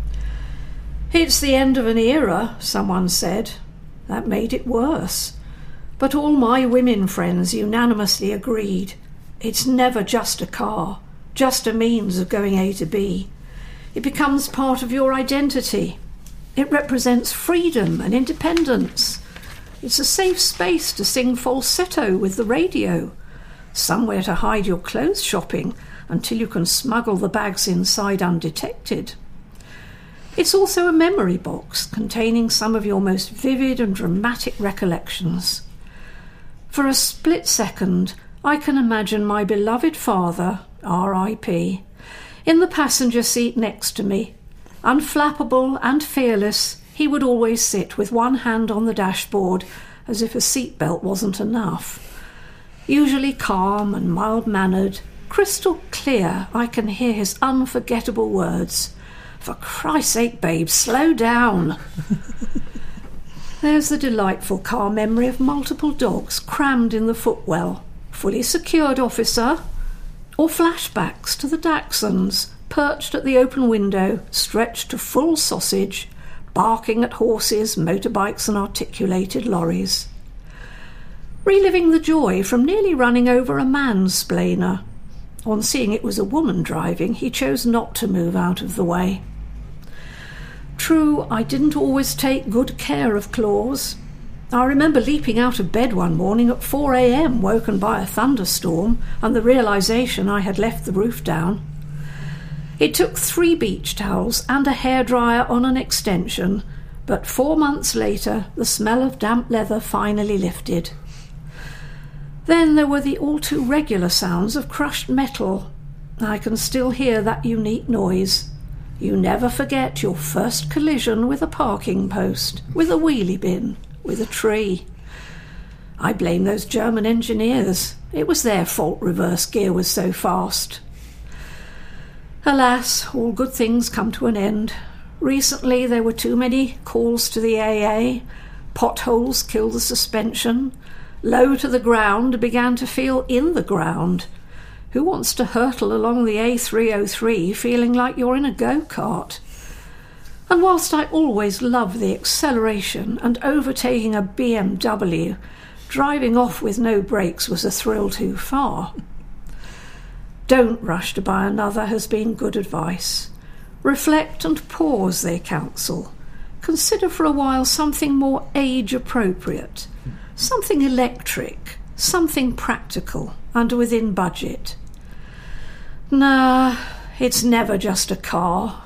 It's the end of an era, someone said. That made it worse. But all my women friends unanimously agreed. It's never just a car, just a means of going A to B. It becomes part of your identity. It represents freedom and independence. It's a safe space to sing falsetto with the radio. Somewhere to hide your clothes shopping until you can smuggle the bags inside undetected. It's also a memory box containing some of your most vivid and dramatic recollections. For a split second, I can imagine my beloved father, R.I.P., in the passenger seat next to me. Unflappable and fearless, he would always sit with one hand on the dashboard, as if a seatbelt wasn't enough. Usually calm and mild-mannered, crystal clear, I can hear his unforgettable words. "For Christ's sake, babe, slow down." There's the delightful car memory of multiple dogs crammed in the footwell, fully secured, officer, or flashbacks to the Dachshunds, perched at the open window, stretched to full sausage, barking at horses, motorbikes and articulated lorries. Reliving the joy from nearly running over a mansplainer. On seeing it was a woman driving, he chose not to move out of the way. True, I didn't always take good care of Claus. I remember leaping out of bed one morning at 4 a.m, woken by a thunderstorm and the realisation I had left the roof down. It took 3 beach towels and a hairdryer on an extension, but 4 months later the smell of damp leather finally lifted. Then there were the all-too regular sounds of crushed metal. I can still hear that unique noise. You never forget your first collision with a parking post, with a wheelie bin, with a tree. I blame those German engineers. It was their fault reverse gear was so fast. Alas, all good things come to an end. Recently there were too many calls to the AA. Potholes killed the suspension. Low to the ground began to feel in the ground. Who wants to hurtle along the A303 feeling like you're in a go-kart? And whilst I always love the acceleration and overtaking a BMW, driving off with no brakes was a thrill too far. Don't rush to buy another has been good advice. Reflect and pause, they counsel. Consider for a while something more age-appropriate, something electric, something practical and within budget. Nah, it's never just a car.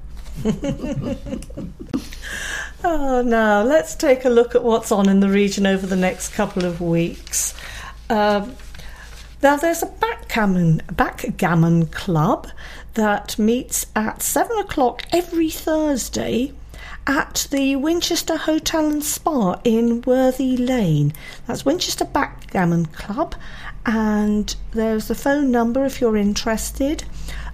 Oh, now let's take a look at what's on in the region over the next couple of weeks. Now there's a backgammon club that meets at 7 o'clock every Thursday at the Winchester Hotel and Spa in Worthy Lane. That's Winchester Backgammon Club, and there's the phone number if you're interested,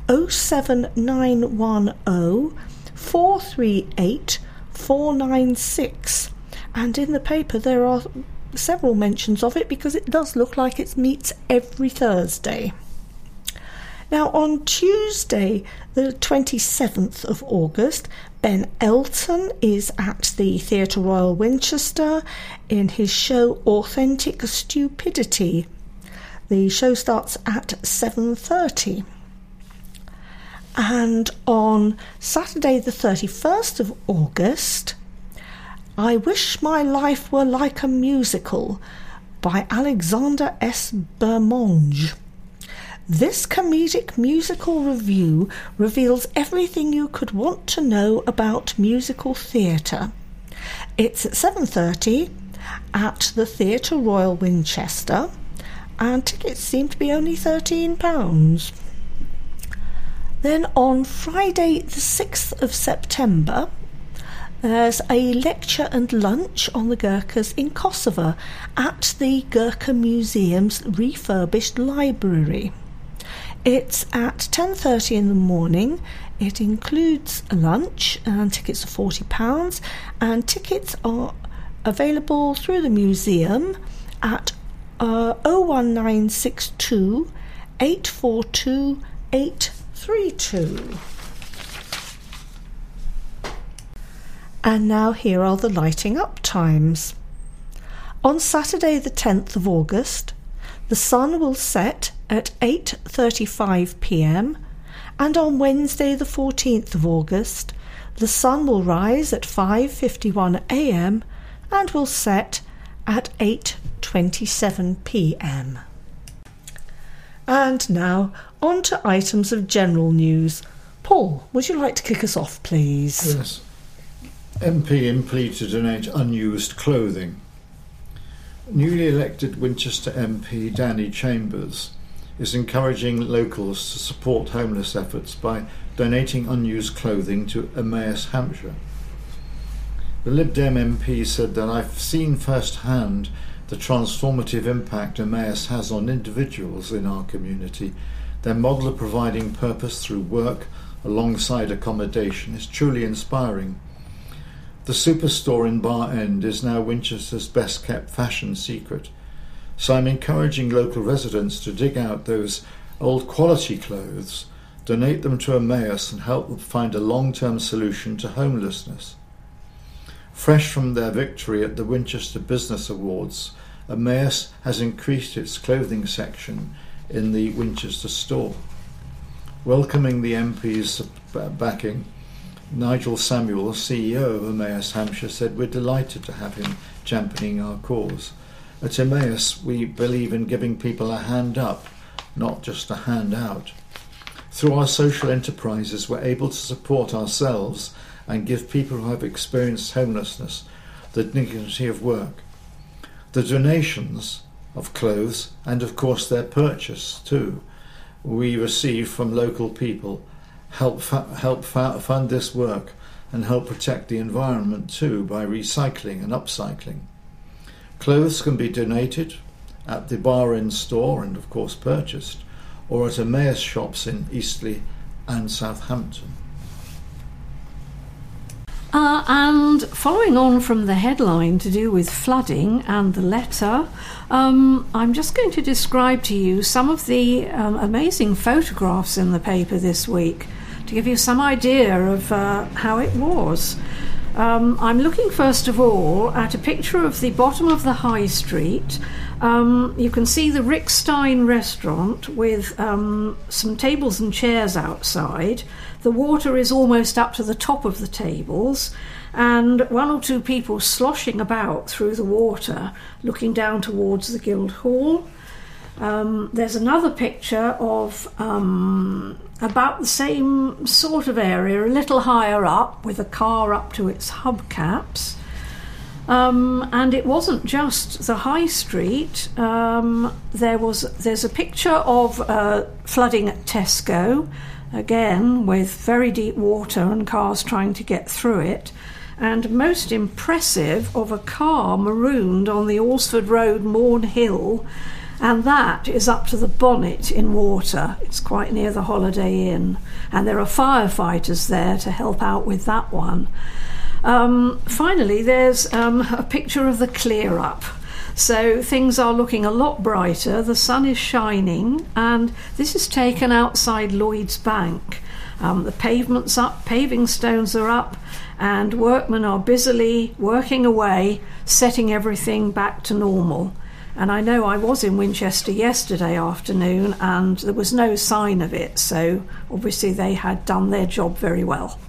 07910 438 496, and in the paper there are several mentions of it because it does look like it meets every Thursday. Now on Tuesday the 27th of August, Ben Elton is at the Theatre Royal Winchester in his show Authentic Stupidity. The show starts at 7:30. And on Saturday the 31st of August, I Wish My Life Were Like a Musical by Alexander S. Bermonge. This comedic musical review reveals everything you could want to know about musical theatre. It's at 7:30 at the Theatre Royal Winchester, and tickets seem to be only £13. Then on Friday the 6th of September, there's a lecture and lunch on the Gurkhas in Kosovo at the Gurkha Museum's refurbished library. It's at 10:30 in the morning. It includes a lunch and tickets are £40, and tickets are available through the museum at 01962 842 832. And now here are the lighting up times. On Saturday the 10th of August, the sun will set at 8:35 p.m, and on Wednesday the 14th of August, the sun will rise at 5:51 a.m. and will set at 8:27 p.m. And now on to items of general news. Paul, would you like to kick us off, please? Yes. MP in plea to donate unused clothing. Newly elected Winchester MP Danny Chambers is encouraging locals to support homeless efforts by donating unused clothing to Emmaus Hampshire. The Lib Dem MP said that I've seen firsthand the transformative impact Emmaus has on individuals in our community. Their model of providing purpose through work alongside accommodation is truly inspiring. The superstore in Bar End is now Winchester's best kept fashion secret, so I'm encouraging local residents to dig out those old quality clothes, donate them to Emmaus and help them find a long-term solution to homelessness. Fresh from their victory at the Winchester Business Awards, Emmaus has increased its clothing section in the Winchester store. Welcoming the MP's backing, Nigel Samuel, CEO of Emmaus Hampshire, said, "We're delighted to have him championing our cause. At Emmaus, we believe in giving people a hand up, not just a hand out. Through our social enterprises, we're able to support ourselves and give people who have experienced homelessness the dignity of work. The donations of clothes, and of course their purchase too, we receive from local people help fund this work and help protect the environment too by recycling and upcycling. Clothes can be donated at the Bar End store and of course purchased, or at Emmaus shops in Eastleigh and Southampton." And following on from the headline to do with flooding and the letter, I'm just going to describe to you some of the amazing photographs in the paper this week to give you some idea of how it was. I'm looking first of all at a picture of the bottom of the high street. You can see the Rick Stein restaurant with some tables and chairs outside. The water is almost up to the top of the tables, and one or two people sloshing about through the water looking down towards the Guildhall. There's another picture of about the same sort of area, a little higher up, with a car up to its hubcaps. And it wasn't just the high street. There's a picture of flooding at Tesco, again with very deep water and cars trying to get through it. And most impressive, of a car marooned on the Alresford Road, Morn Hill, and that is up to the bonnet in water. It's quite near the Holiday Inn, and there are firefighters there to help out with that one. Finally, there's a picture of the clear up. So things are looking a lot brighter, the sun is shining, and this is taken outside Lloyd's Bank. The pavement's up, paving stones are up, and workmen are busily working away, setting everything back to normal. And I know I was in Winchester yesterday afternoon and there was no sign of it, so obviously they had done their job very well.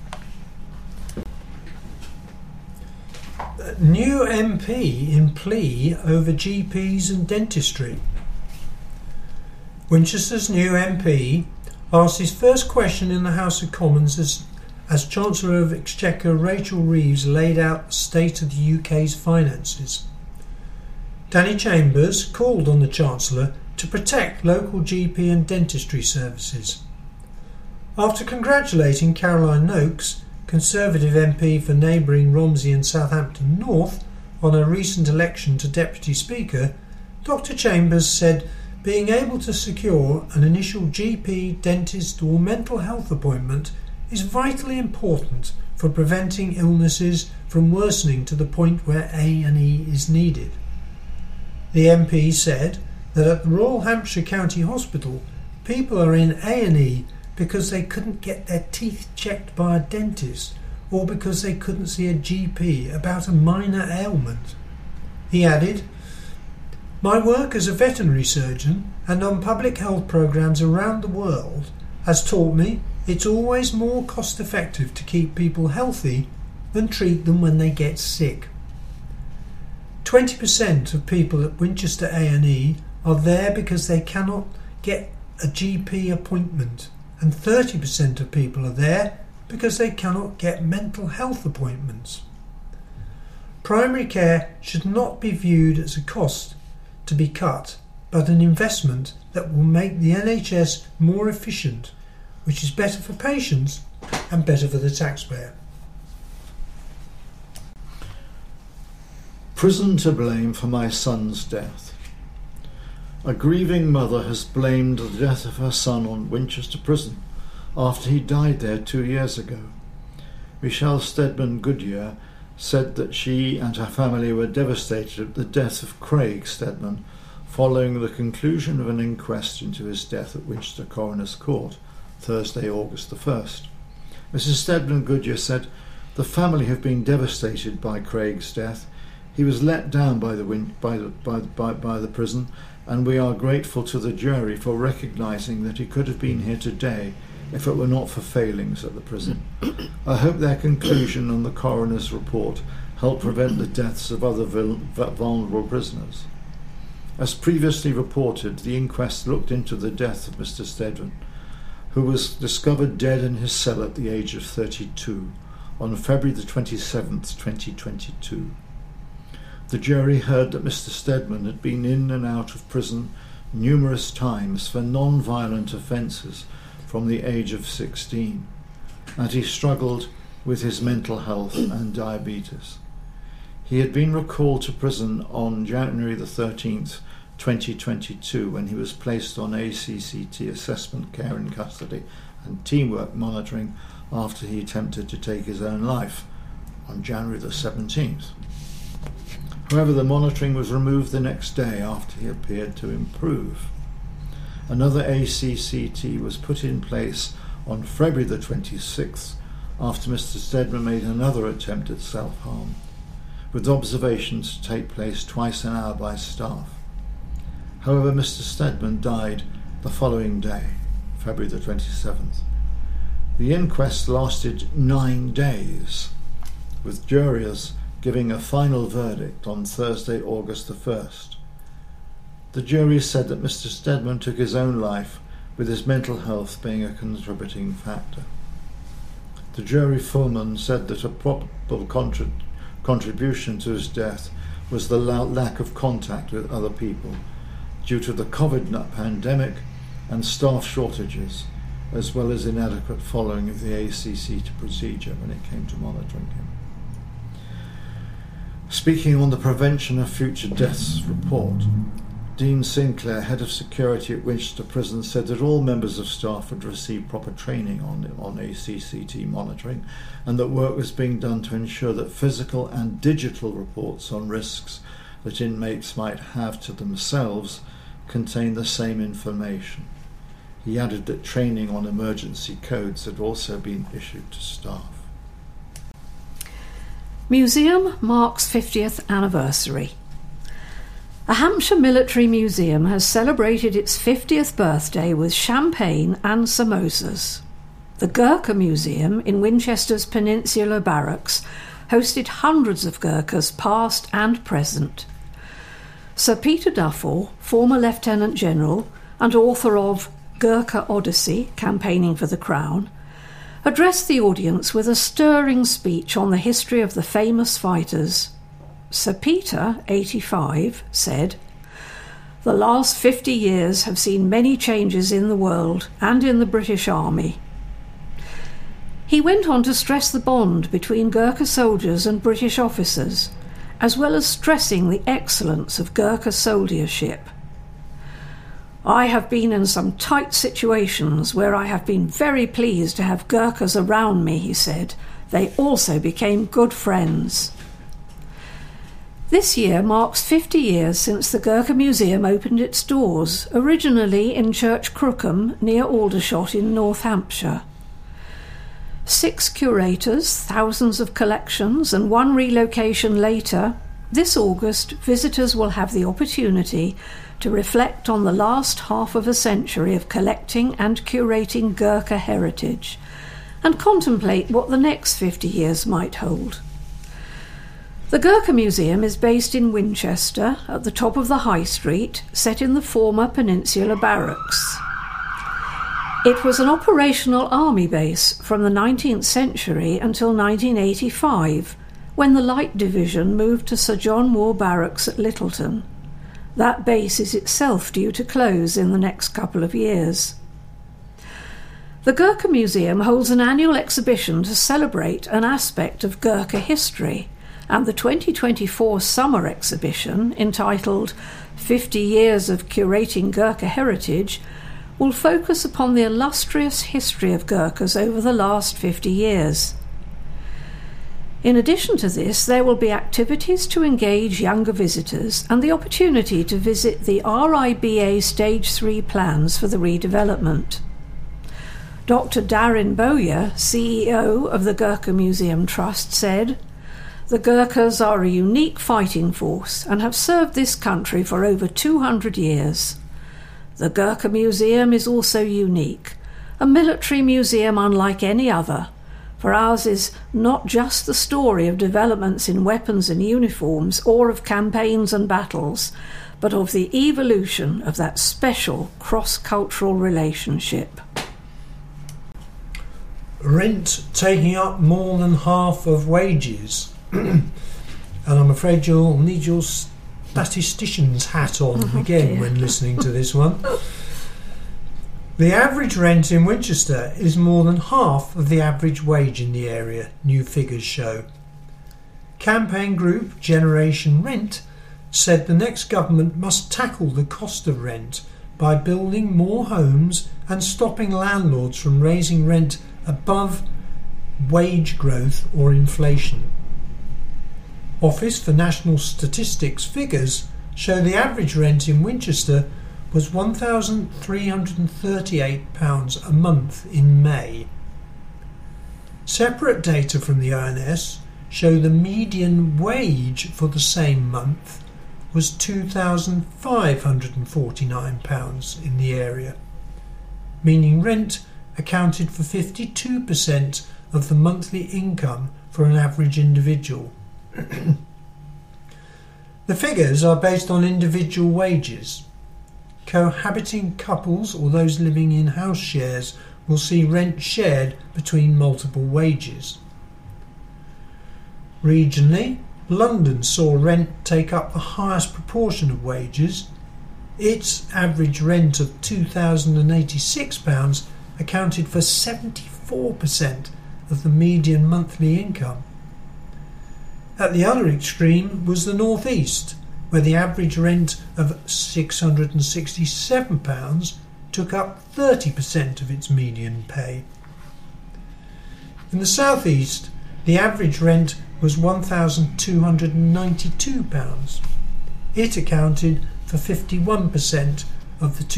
New MP in plea over GPs and dentistry. Winchester's new MP asked his first question in the House of Commons as Chancellor of Exchequer Rachel Reeves laid out the state of the UK's finances. Danny Chambers called on the Chancellor to protect local GP and dentistry services. After congratulating Caroline Noakes, Conservative MP for neighbouring Romsey and Southampton North, on her recent election to Deputy Speaker, Dr Chambers said being able to secure an initial GP, dentist or mental health appointment is vitally important for preventing illnesses from worsening to the point where A&E is needed. The MP said that at the Royal Hampshire County Hospital, people are in A&E because they couldn't get their teeth checked by a dentist or because they couldn't see a GP about a minor ailment. He added, "My work as a veterinary surgeon and on public health programmes around the world has taught me it's always more cost effective to keep people healthy than treat them when they get sick. 20% of people at Winchester A&E are there because they cannot get a GP appointment, and 30% of people are there because they cannot get mental health appointments. Primary care should not be viewed as a cost to be cut, but an investment that will make the NHS more efficient, which is better for patients and better for the taxpayer. Prison to blame for my son's death. A grieving mother has blamed the death of her son on Winchester Prison after he died there 2 years ago. Michelle Steadman Goodyear said that she and her family were devastated at the death of Craig Steadman following the conclusion of an inquest into his death at Winchester Coroner's Court, Thursday, August the 1st. Mrs. Steadman Goodyear said, "The family have been devastated by Craig's death. He was let down by the prison, and we are grateful to the jury for recognising that he could have been here today if it were not for failings at the prison. I hope their conclusion on the coroner's report helped prevent the deaths of other vulnerable prisoners." As previously reported, the inquest looked into the death of Mr. Steadman, who was discovered dead in his cell at the age of 32 on February the 27th, 2022. The jury heard that Mr. Steadman had been in and out of prison numerous times for non-violent offences from the age of 16, and he struggled with his mental health and diabetes. He had been recalled to prison on January the 13th, 2022, when he was placed on ACCT assessment care in custody and teamwork monitoring after he attempted to take his own life on January the 17th. However, the monitoring was removed the next day after he appeared to improve. Another ACCT was put in place on February the 26th after Mr. Steadman made another attempt at self-harm, with observations to take place twice an hour by staff. However, Mr. Steadman died the following day, February the 27th. The inquest lasted 9 days, with jurors giving a final verdict on Thursday, August the 1st. The jury said that Mr. Steadman took his own life, with his mental health being a contributing factor. The jury foreman said that a probable contribution to his death was the lack of contact with other people due to the COVID pandemic and staff shortages, as well as inadequate following of the ACCT procedure when it came to monitoring him. Speaking on the Prevention of Future Deaths report, Dean Sinclair, head of security at Winchester Prison, said that all members of staff would receive proper training on ACCT monitoring, and that work was being done to ensure that physical and digital reports on risks that inmates might have to themselves contain the same information. He added that training on emergency codes had also been issued to staff. Museum marks 50th anniversary. A Hampshire Military Museum has celebrated its 50th birthday with champagne and samosas. The Gurkha Museum in Winchester's Peninsula Barracks hosted hundreds of Gurkhas past and present. Sir Peter Duffel, former Lieutenant General and author of Gurkha Odyssey, Campaigning for the Crown, addressed the audience with a stirring speech on the history of the famous fighters. Sir Peter, 85, said, "The last 50 years have seen many changes in the world and in the British Army." He went on to stress the bond between Gurkha soldiers and British officers, as well as stressing the excellence of Gurkha soldiership. "I have been in some tight situations where I have been very pleased to have Gurkhas around me," he said. "They also became good friends." This year marks 50 years since the Gurkha Museum opened its doors, originally in Church Crookham near Aldershot in North Hampshire. 6 curators, thousands of collections, and 1 relocation later, this August visitors will have the opportunity to reflect on the last half of a century of collecting and curating Gurkha heritage, and contemplate what the next 50 years might hold. The Gurkha Museum is based in Winchester, at the top of the High Street, set in the former Peninsula Barracks. It was an operational army base from the 19th century until 1985, when the Light Division moved to Sir John Moore Barracks at Littleton. That base is itself due to close in the next couple of years. The Gurkha Museum holds an annual exhibition to celebrate an aspect of Gurkha history, and the 2024 summer exhibition, entitled 50 Years of Curating Gurkha Heritage, will focus upon the illustrious history of Gurkhas over the last 50 years. In addition to this, there will be activities to engage younger visitors and the opportunity to visit the RIBA Stage 3 plans for the redevelopment. Dr. Darin Bowyer, CEO of the Gurkha Museum Trust, said, "The Gurkhas are a unique fighting force and have served this country for over 200 years. The Gurkha Museum is also unique, a military museum unlike any other, for ours is not just the story of developments in weapons and uniforms or of campaigns and battles, but of the evolution of that special cross-cultural relationship." Rent taking up more than half of wages. And I'm afraid you'll need your statistician's hat on again when listening to this one. The average rent in Winchester is more than half of the average wage in the area, new figures show. Campaign group Generation Rent said the next government must tackle the cost of rent by building more homes and stopping landlords from raising rent above wage growth or inflation. Office for National Statistics figures show the average rent in Winchester was £1,338 a month in May. Separate data from the ONS show the median wage for the same month was £2,549 in the area, meaning rent accounted for 52% of the monthly income for an average individual. The figures are based on individual wages. Cohabiting couples or those living in house shares will see rent shared between multiple wages. Regionally, London saw rent take up the highest proportion of wages. Its average rent of £2,086 accounted for 74% of the median monthly income. At the other extreme was the North East, where the average rent of £667 took up 30% of its median pay. In the South East, the average rent was £1,292. It accounted for 51% of the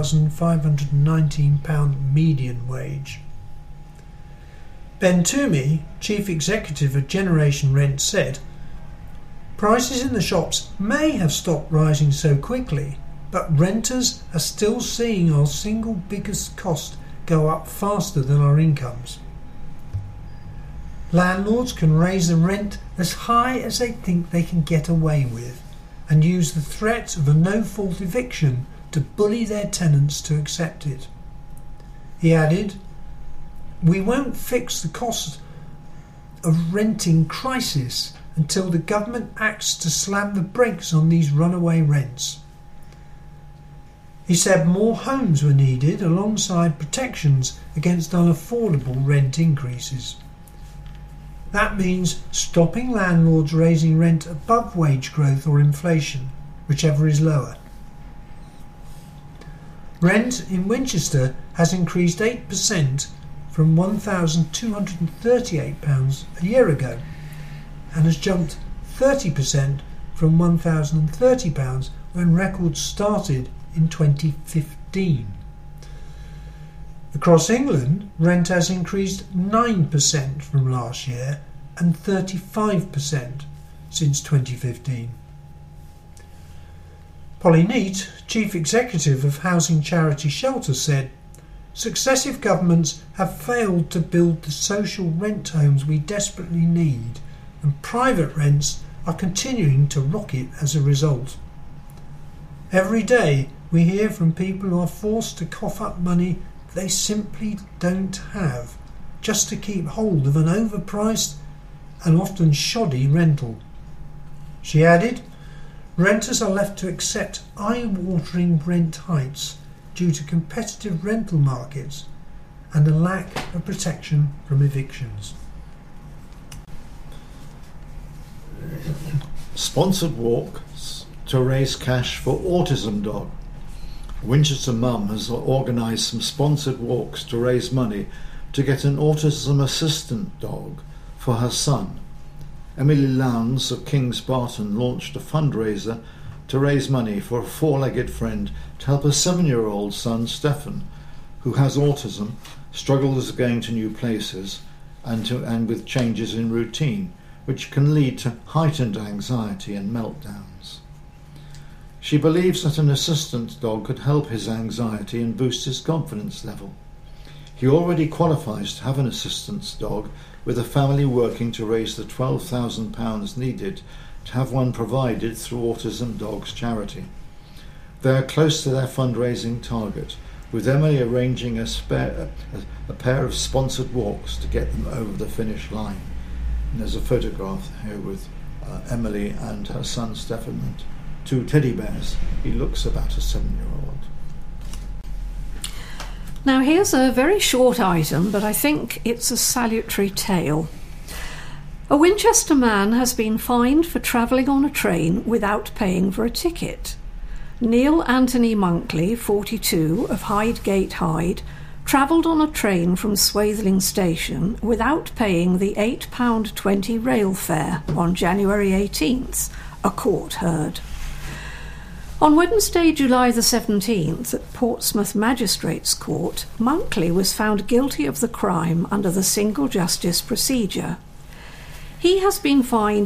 £2,519 median wage. Ben Toomey, Chief Executive of Generation Rent, said, "Prices in the shops may have stopped rising so quickly, but renters are still seeing our single biggest cost go up faster than our incomes. Landlords can raise the rent as high as they think they can get away with and use the threat of a no-fault eviction to bully their tenants to accept it." He added, "We won't fix the cost of renting crisis until the government acts to slam the brakes on these runaway rents." He said more homes were needed alongside protections against unaffordable rent increases. That means stopping landlords raising rent above wage growth or inflation, whichever is lower. Rent in Winchester has increased 8% from £1,238 a year ago and has jumped 30% from £1,030 when records started in 2015. Across England, rent has increased 9% from last year and 35% since 2015. Polly Neate, Chief Executive of housing charity Shelter, said, "Successive governments have failed to build the social rent homes we desperately need, and private rents are continuing to rocket as a result. Every day we hear from people who are forced to cough up money they simply don't have, just to keep hold of an overpriced and often shoddy rental. She added, renters are left to accept eye-watering rent heights due to competitive rental markets and a lack of protection from evictions. Sponsored walks to raise cash for autism dog. Winchester Mum has organised some sponsored walks to raise money to get an autism assistant dog for her son. Emily Lowndes of Kings Barton launched a fundraiser to raise money for a four-legged friend to help a 7-year-old son, Stefan, who has autism, struggles going to new places and with changes in routine, which can lead to heightened anxiety and meltdowns. She believes that an assistant dog could help his anxiety and boost his confidence level. He already qualifies to have an assistance dog, with a family working to raise the £12,000 needed to have one provided through Autism Dogs charity. They are close to their fundraising target, with Emily arranging a pair of sponsored walks to get them over the finish line. And there's a photograph here with Emily and her son Stefan and 2 teddy bears. He looks about a 7-year-old. Now here's a very short item, but I think it's a salutary tale. A Winchester man has been fined for travelling on a train without paying for a ticket. Neil Anthony Monkley, 42, of Hydegate Hyde, travelled on a train from Swathling Station without paying the £8.20 rail fare on January 18th, a court heard. On Wednesday, July the 17th, at Portsmouth Magistrates' Court, Monkley was found guilty of the crime under the single justice procedure. He has been fined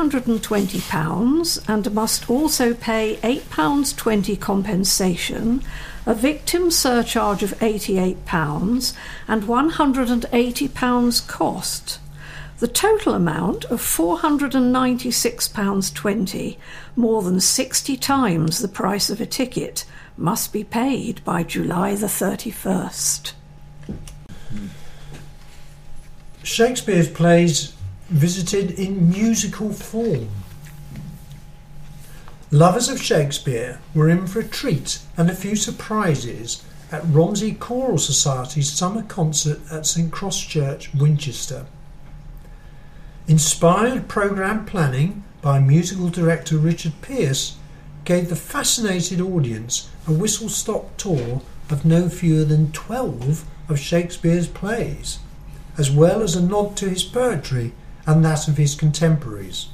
£220 and must also pay £8.20 compensation, a victim surcharge of £88 and £180 cost. The total amount of £496.20, more than 60 times the price of a ticket, must be paid by July the 31st. Shakespeare's plays visited in musical form. Lovers of Shakespeare were in for a treat and a few surprises at Romsey Choral Society's summer concert at St Cross Church, Winchester. Inspired programme planning by musical director Richard Pearce gave the fascinated audience a whistle-stop tour of no fewer than 12 of Shakespeare's plays, as well as a nod to his poetry and that of his contemporaries.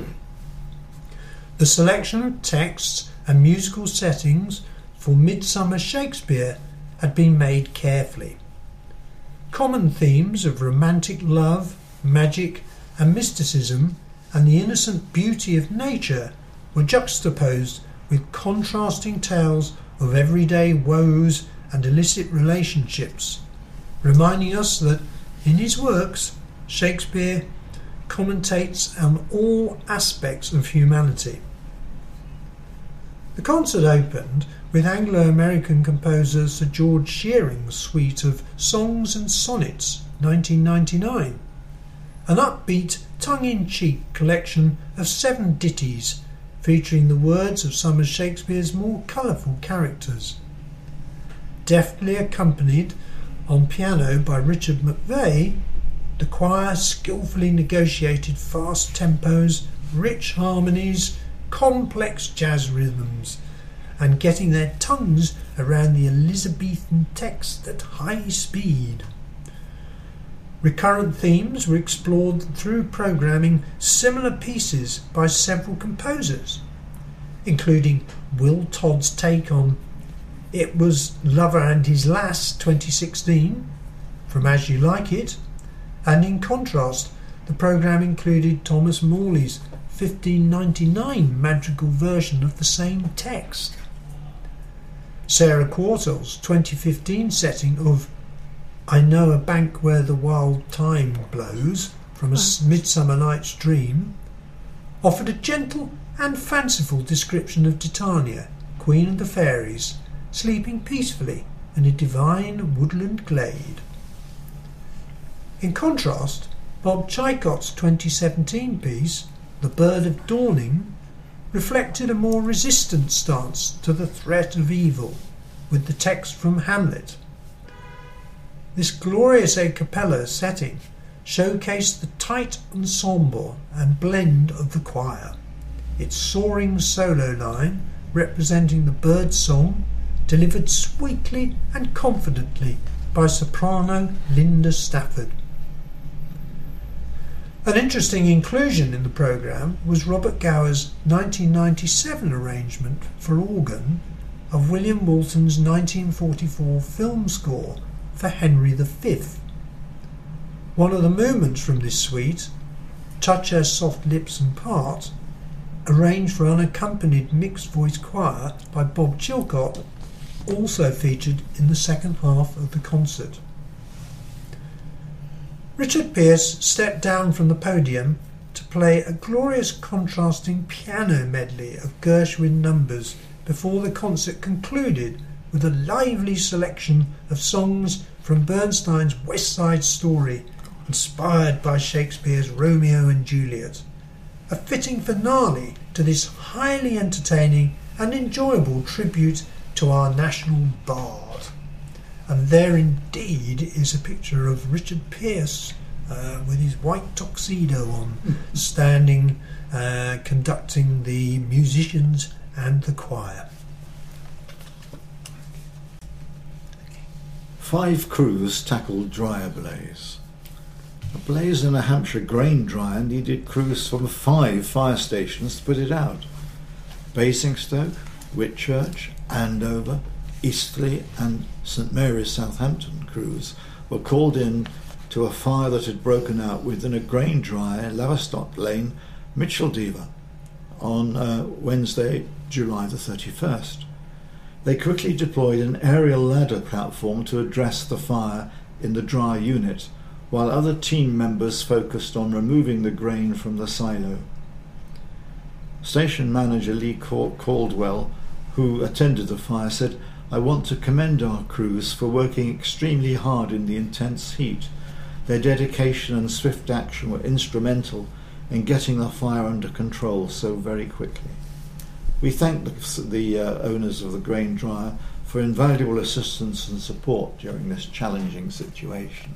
The selection of texts and musical settings for Midsummer Shakespeare had been made carefully. Common themes of romantic love, magic, and mysticism, and the innocent beauty of nature were juxtaposed with contrasting tales of everyday woes and illicit relationships, reminding us that in his works Shakespeare commentates on all aspects of humanity. The concert opened with Anglo-American composer Sir George Shearing's suite of Songs and Sonnets, 1999, an upbeat, tongue-in-cheek collection of 7 ditties featuring the words of some of Shakespeare's more colourful characters. Deftly accompanied on piano by Richard McVeigh, the choir skillfully negotiated fast tempos, rich harmonies, complex jazz rhythms, and getting their tongues around the Elizabethan text at high speed. Recurrent themes were explored through programming similar pieces by several composers, including Will Todd's take on It Was Lover and His Lass 2016 from As You Like It, and in contrast the programme included Thomas Morley's 1599 madrigal version of the same text. Sarah Quartel's 2015 setting of I Know a Bank Where the Wild Thyme Blows from A Midsummer Night's Dream offered a gentle and fanciful description of Titania, Queen of the Fairies, sleeping peacefully in a divine woodland glade. In contrast, Bob Chicot's 2017 piece, The Bird of Dawning, reflected a more resistant stance to the threat of evil, with the text from Hamlet. This glorious a cappella setting showcased the tight ensemble and blend of the choir, its soaring solo line representing the bird's song, delivered sweetly and confidently by soprano Linda Stafford. An interesting inclusion in the programme was Robert Gower's 1997 arrangement for organ of William Walton's 1944 film score for Henry V. One of the movements from this suite, Touch Her Soft Lips and Part, arranged for unaccompanied mixed voice choir by Bob Chilcott, also featured in the second half of the concert. Richard Pearce stepped down from the podium to play a glorious contrasting piano medley of Gershwin numbers before the concert concluded with a lively selection of songs from Bernstein's West Side Story, inspired by Shakespeare's Romeo and Juliet, a fitting finale to this highly entertaining and enjoyable tribute to our national bard. And there indeed is a picture of Richard Pearce with his white tuxedo on, standing, conducting the musicians and the choir. 5 crews tackled dryer blaze. A blaze in a Hampshire grain dryer needed crews from 5 fire stations to put it out. Basingstoke, Whitchurch, Andover, Eastleigh and St Mary's Southampton crews were called in to a fire that had broken out within a grain dryer in Laverstock Lane, Micheldever, on Wednesday, July the 31st. They quickly deployed an aerial ladder platform to address the fire in the dryer unit, while other team members focused on removing the grain from the silo. Station manager Lee Caldwell, who attended the fire, said, "I want to commend our crews for working extremely hard in the intense heat. Their dedication and swift action were instrumental in getting the fire under control so very quickly." We thank the owners of the grain dryer for invaluable assistance and support during this challenging situation.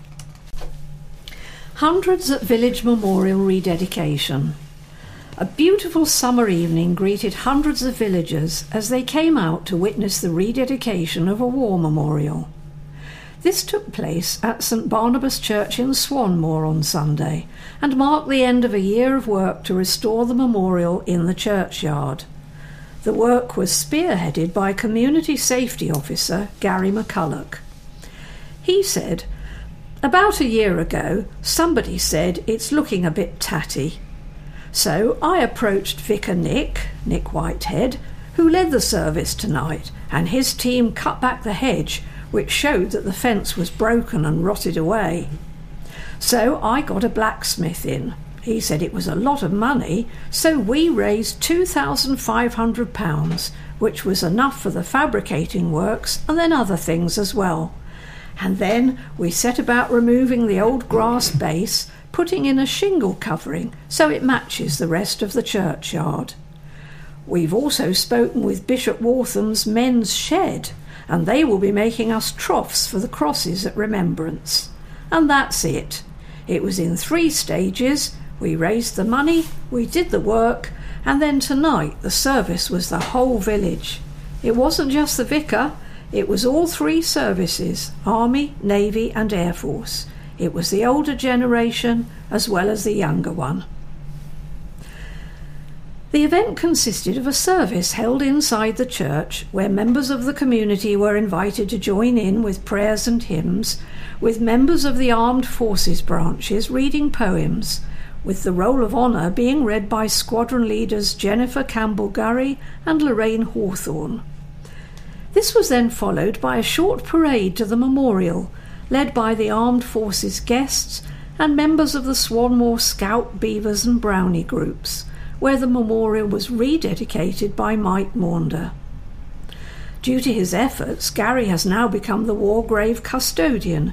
Hundreds at Village Memorial rededication. A beautiful summer evening greeted hundreds of villagers as they came out to witness the rededication of a war memorial. This took place at St Barnabas Church in Swanmore on Sunday and marked the end of a year of work to restore the memorial in the churchyard. The work was spearheaded by Community Safety Officer Gary McCulloch. He said, "About a year ago, somebody said it's looking a bit tatty. So I approached Vicar Nick Whitehead, who led the service tonight, and his team cut back the hedge, which showed that the fence was broken and rotted away. So I got a blacksmith in. He said it was a lot of money, so we raised £2,500, which was enough for the fabricating works and then other things as well. And then we set about removing the old grass base, putting in a shingle covering so it matches the rest of the churchyard. We've also spoken with Bishop Wortham's men's shed, and they will be making us troughs for the crosses at Remembrance. And that's it. It was in 3 stages. We raised the money, we did the work, and then tonight the service was the whole village. It wasn't just the vicar, it was all 3 services, Army, Navy and Air Force. It was the older generation as well as the younger one." The event consisted of a service held inside the church where members of the community were invited to join in with prayers and hymns, with members of the armed forces branches reading poems, with the roll of honour being read by squadron leaders Jennifer Campbell-Gurry and Lorraine Hawthorne. This was then followed by a short parade to the memorial, led by the armed forces guests and members of the Swanmore Scout, Beavers and Brownie groups, where the memorial was rededicated by Mike Maunder. Due to his efforts, Gary has now become the war grave custodian,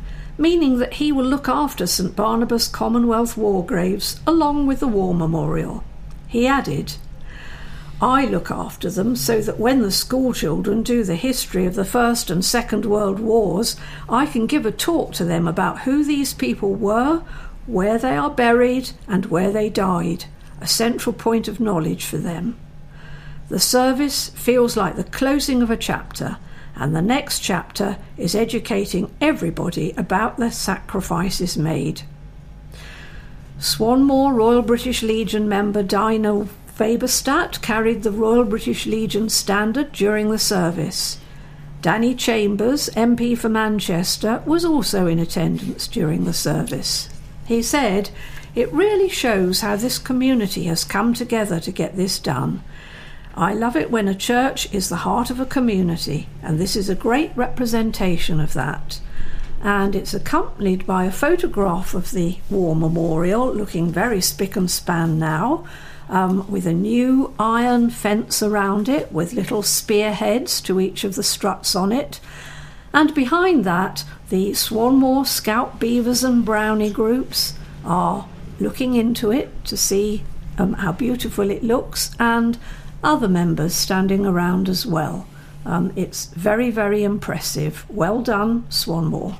meaning that he will look after St Barnabas Commonwealth War Graves along with the War Memorial. He added, "I look after them so that when the school children do the history of the First and Second World Wars, I can give a talk to them about who these people were, where they are buried, and where they died, a central point of knowledge for them. The service feels like the closing of a chapter, and the next chapter is educating everybody about the sacrifices made." Swanmore Royal British Legion member Dinah Faberstadt carried the Royal British Legion standard during the service. Danny Chambers, MP for Manchester, was also in attendance during the service. He said, "It really shows how this community has come together to get this done. I love it when a church is the heart of a community, and this is a great representation of that." And it's accompanied by a photograph of the War Memorial, looking very spick and span now, with a new iron fence around it with little spearheads to each of the struts on it. And behind that, the Swanmore Scout Beavers and Brownie groups are looking into it to see how beautiful it looks, and other members standing around as well. It's very, very impressive. Well done, Swanmore.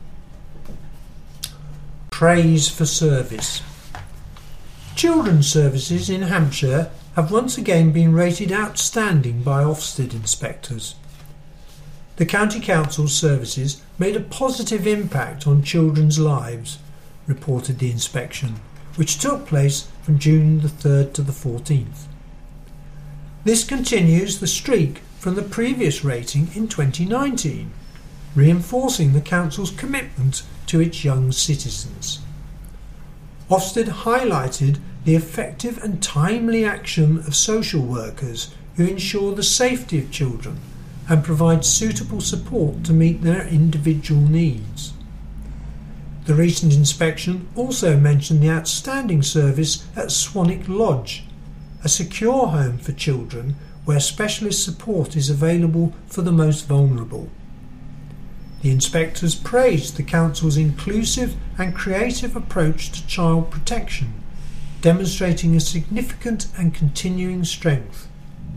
Praise for service. Children's services in Hampshire have once again been rated outstanding by Ofsted inspectors. The County Council's services made a positive impact on children's lives, reported the inspection, which took place from June the 3rd to the 14th. This continues the streak from the previous rating in 2019, reinforcing the Council's commitment to its young citizens. Ofsted highlighted the effective and timely action of social workers who ensure the safety of children and provide suitable support to meet their individual needs. The recent inspection also mentioned the outstanding service at Swanwick Lodge, a secure home for children where specialist support is available for the most vulnerable. The inspectors praised the Council's inclusive and creative approach to child protection, demonstrating a significant and continuing strength.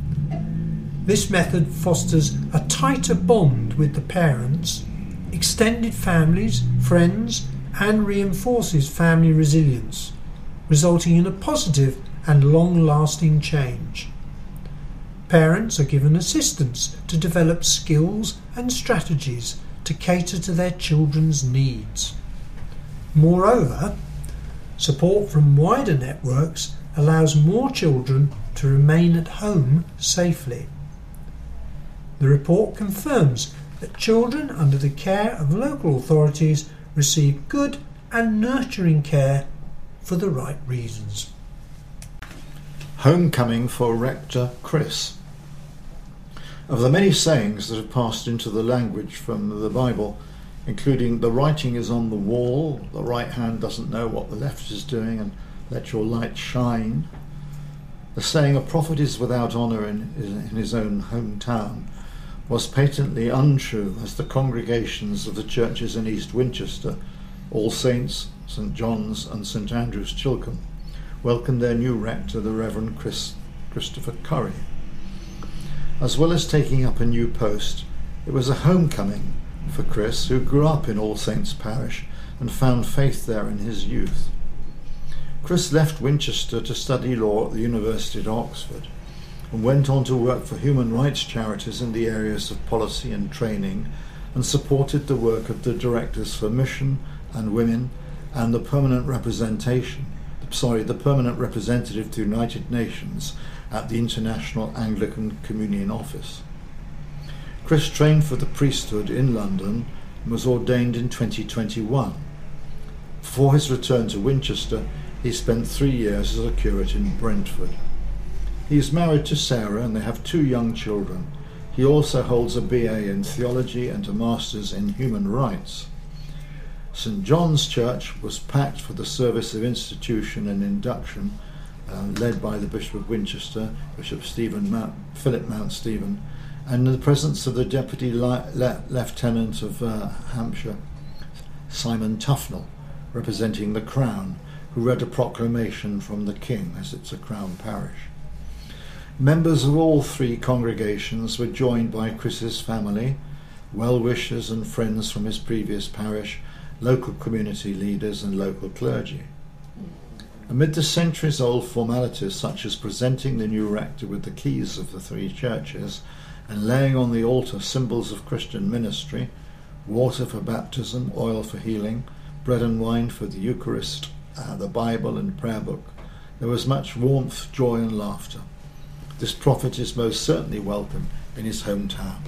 This method fosters a tighter bond with the parents, extended families, friends, and reinforces family resilience, resulting in a positive and long-lasting change. Parents are given assistance to develop skills and strategies to cater to their children's needs. Moreover, support from wider networks allows more children to remain at home safely. The report confirms that children under the care of local authorities receive good and nurturing care for the right reasons. Homecoming for Rector Chris. Of the many sayings that have passed into the language from the Bible, including "the writing is on the wall," "the right hand doesn't know what the left is doing," and "let your light shine," the saying "a prophet is without honour in his own hometown" was patently untrue as the congregations of the churches in East Winchester, All Saints, St John's and St Andrew's, Chilcombe, welcomed their new rector, the Reverend Christopher Curry. As well as taking up a new post, it was a homecoming for Chris, who grew up in All Saints Parish and found faith there in his youth. Chris left Winchester to study law at the University of Oxford and went on to work for human rights charities in the areas of policy and training, and supported the work of the Directors for Mission and Women and the permanent representative to the United Nations at the International Anglican Communion Office. Chris trained for the priesthood in London and was ordained in 2021. Before his return to Winchester, he spent 3 years as a curate in Brentford. He is married to Sarah and they have 2 young children. He also holds a BA in theology and a master's in human rights. St John's Church was packed for the service of institution and induction, led by the Bishop of Winchester, Bishop Philip Mount Stephen, and in the presence of the Deputy Lieutenant of Hampshire, Simon Tufnell, representing the Crown, who read a proclamation from the King, as it's a Crown parish. Members of all three congregations were joined by Chris's family, well-wishers and friends from his previous parish, local community leaders and local clergy. Amid the centuries-old formalities such as presenting the new rector with the keys of the three churches and laying on the altar symbols of Christian ministry, water for baptism, oil for healing, bread and wine for the Eucharist, the Bible and prayer book, there was much warmth, joy and laughter. This prophet is most certainly welcome in his hometown.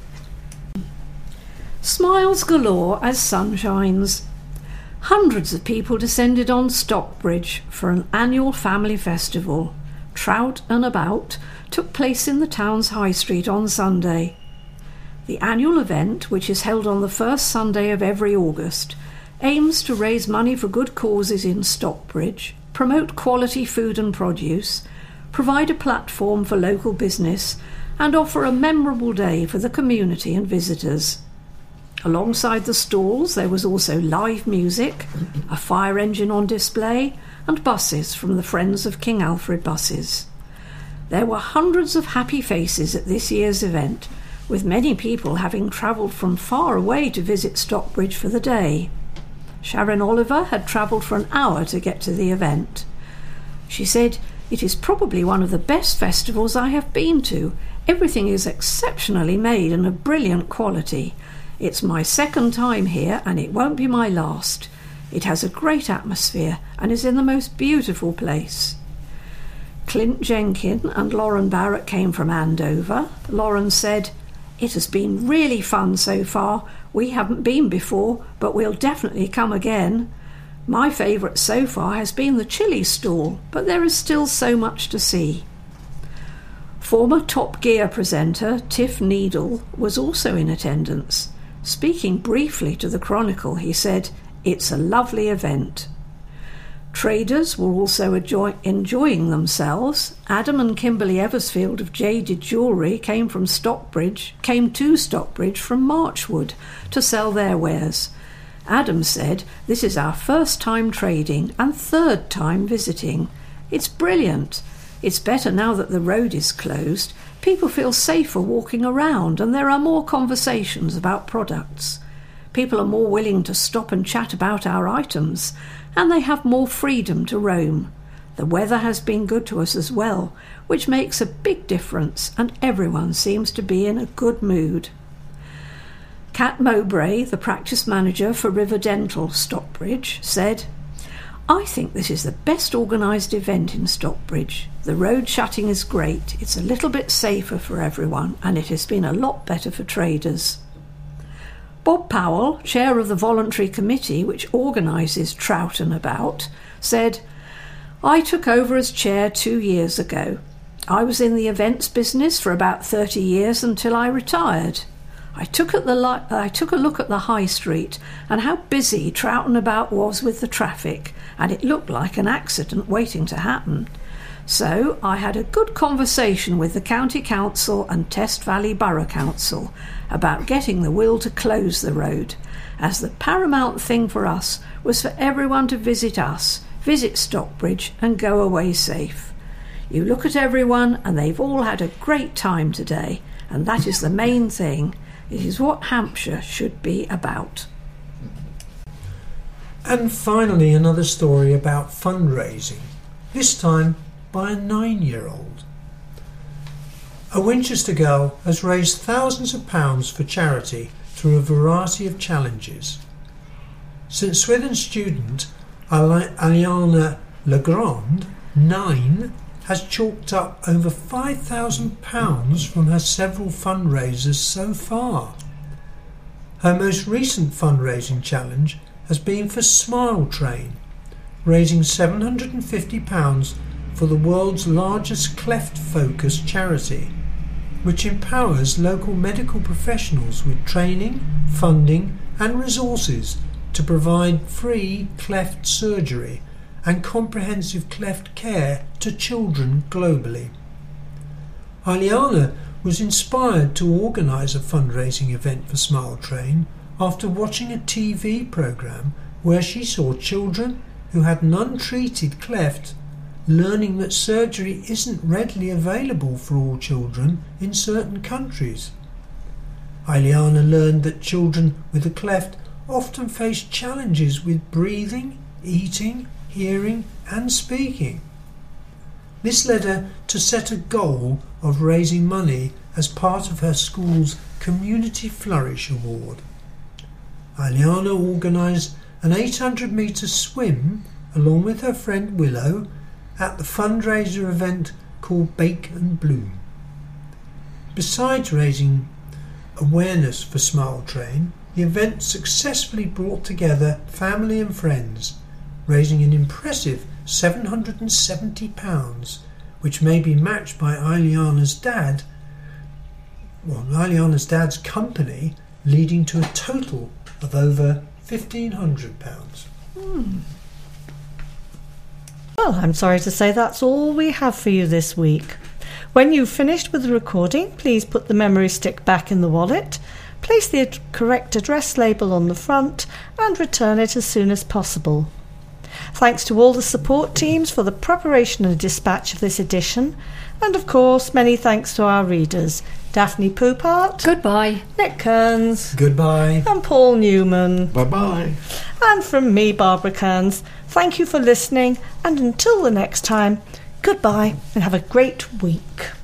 Smiles galore as sun shines. Hundreds of people descended on Stockbridge for an annual family festival. Trout and About took place in the town's high street on Sunday. The annual event, which is held on the first Sunday of every August, aims to raise money for good causes in Stockbridge, promote quality food and produce, provide a platform for local business, and offer a memorable day for the community and visitors. Alongside the stalls there was also live music, a fire engine on display, and buses from the Friends of King Alfred buses. There were hundreds of happy faces at this year's event, with many people having travelled from far away to visit Stockbridge for the day. Sharon Oliver had travelled for an hour to get to the event. She said, "It is probably one of the best festivals I have been to. Everything is exceptionally made and of brilliant quality. It's my second time here and it won't be my last. It has a great atmosphere and is in the most beautiful place." Clint Jenkin and Lauren Barrett came from Andover. Lauren said, "It has been really fun so far. We haven't been before, but we'll definitely come again. My favourite so far has been the chili stall, but there is still so much to see." Former Top Gear presenter Tiff Needle was also in attendance. Speaking briefly to the Chronicle, he said, "It's a lovely event." Traders were also enjoying themselves. Adam and Kimberly Eversfield of Jaded Jewellery came to Stockbridge from Marchwood to sell their wares. Adam said, "This is our first time trading and third time visiting. It's brilliant. It's better now that the road is closed. People feel safer walking around and there are more conversations about products. People are more willing to stop and chat about our items, and they have more freedom to roam. The weather has been good to us as well, which makes a big difference, and everyone seems to be in a good mood." Kat Mowbray, the practice manager for River Dental Stockbridge, said, "I think this is the best organised event in Stockbridge. The road shutting is great. It's a little bit safer for everyone, and it has been a lot better for traders." Bob Powell, chair of the voluntary committee which organises Trout and About, said, "I took over as chair 2 years ago. I was in the events business for about 30 years until I retired. I took a look at the high street and how busy Trout and About was with the traffic, and it looked like an accident waiting to happen. So I had a good conversation with the County Council and Test Valley Borough Council about getting the will to close the road, as the paramount thing for us was for everyone to visit us, visit Stockbridge and go away safe. You look at everyone and they've all had a great time today, and that is the main thing. It is what Hampshire should be about." And finally, another story about fundraising, this time by a 9-year-old. A Winchester girl has raised thousands of pounds for charity through a variety of challenges. St Swithin student Aliana Legrand, 9, has chalked up over £5,000 from her several fundraisers so far. Her most recent fundraising challenge has been for Smile Train, raising £750 for the world's largest cleft-focused charity, which empowers local medical professionals with training, funding and resources to provide free cleft surgery and comprehensive cleft care to children globally. Aliana was inspired to organise a fundraising event for Smile Train after watching a TV programme where she saw children who had an untreated cleft learning that surgery isn't readily available for all children in certain countries. Ailiana learned that children with a cleft often face challenges with breathing, eating, hearing and speaking. This led her to set a goal of raising money as part of her school's Community Flourish Award. Ailiana organised an 800-metre swim along with her friend Willow at the fundraiser event called Bake and Bloom. Besides raising awareness for Smile Train, the event successfully brought together family and friends, raising an impressive £770, which may be matched by Ailiana's dad's company, leading to a total of over £1,500. Well, I'm sorry to say that's all we have for you this week. When you've finished with the recording, please put the memory stick back in the wallet, place the correct address label on the front and return it as soon as possible. Thanks to all the support teams for the preparation and dispatch of this edition, and of course many thanks to our readers, Daphne Poupart, Goodbye. Nick Kearns, Goodbye. and Paul Newman. Bye-bye. And from me, Barbara Kearns, thank you for listening, and until the next time, goodbye and have a great week.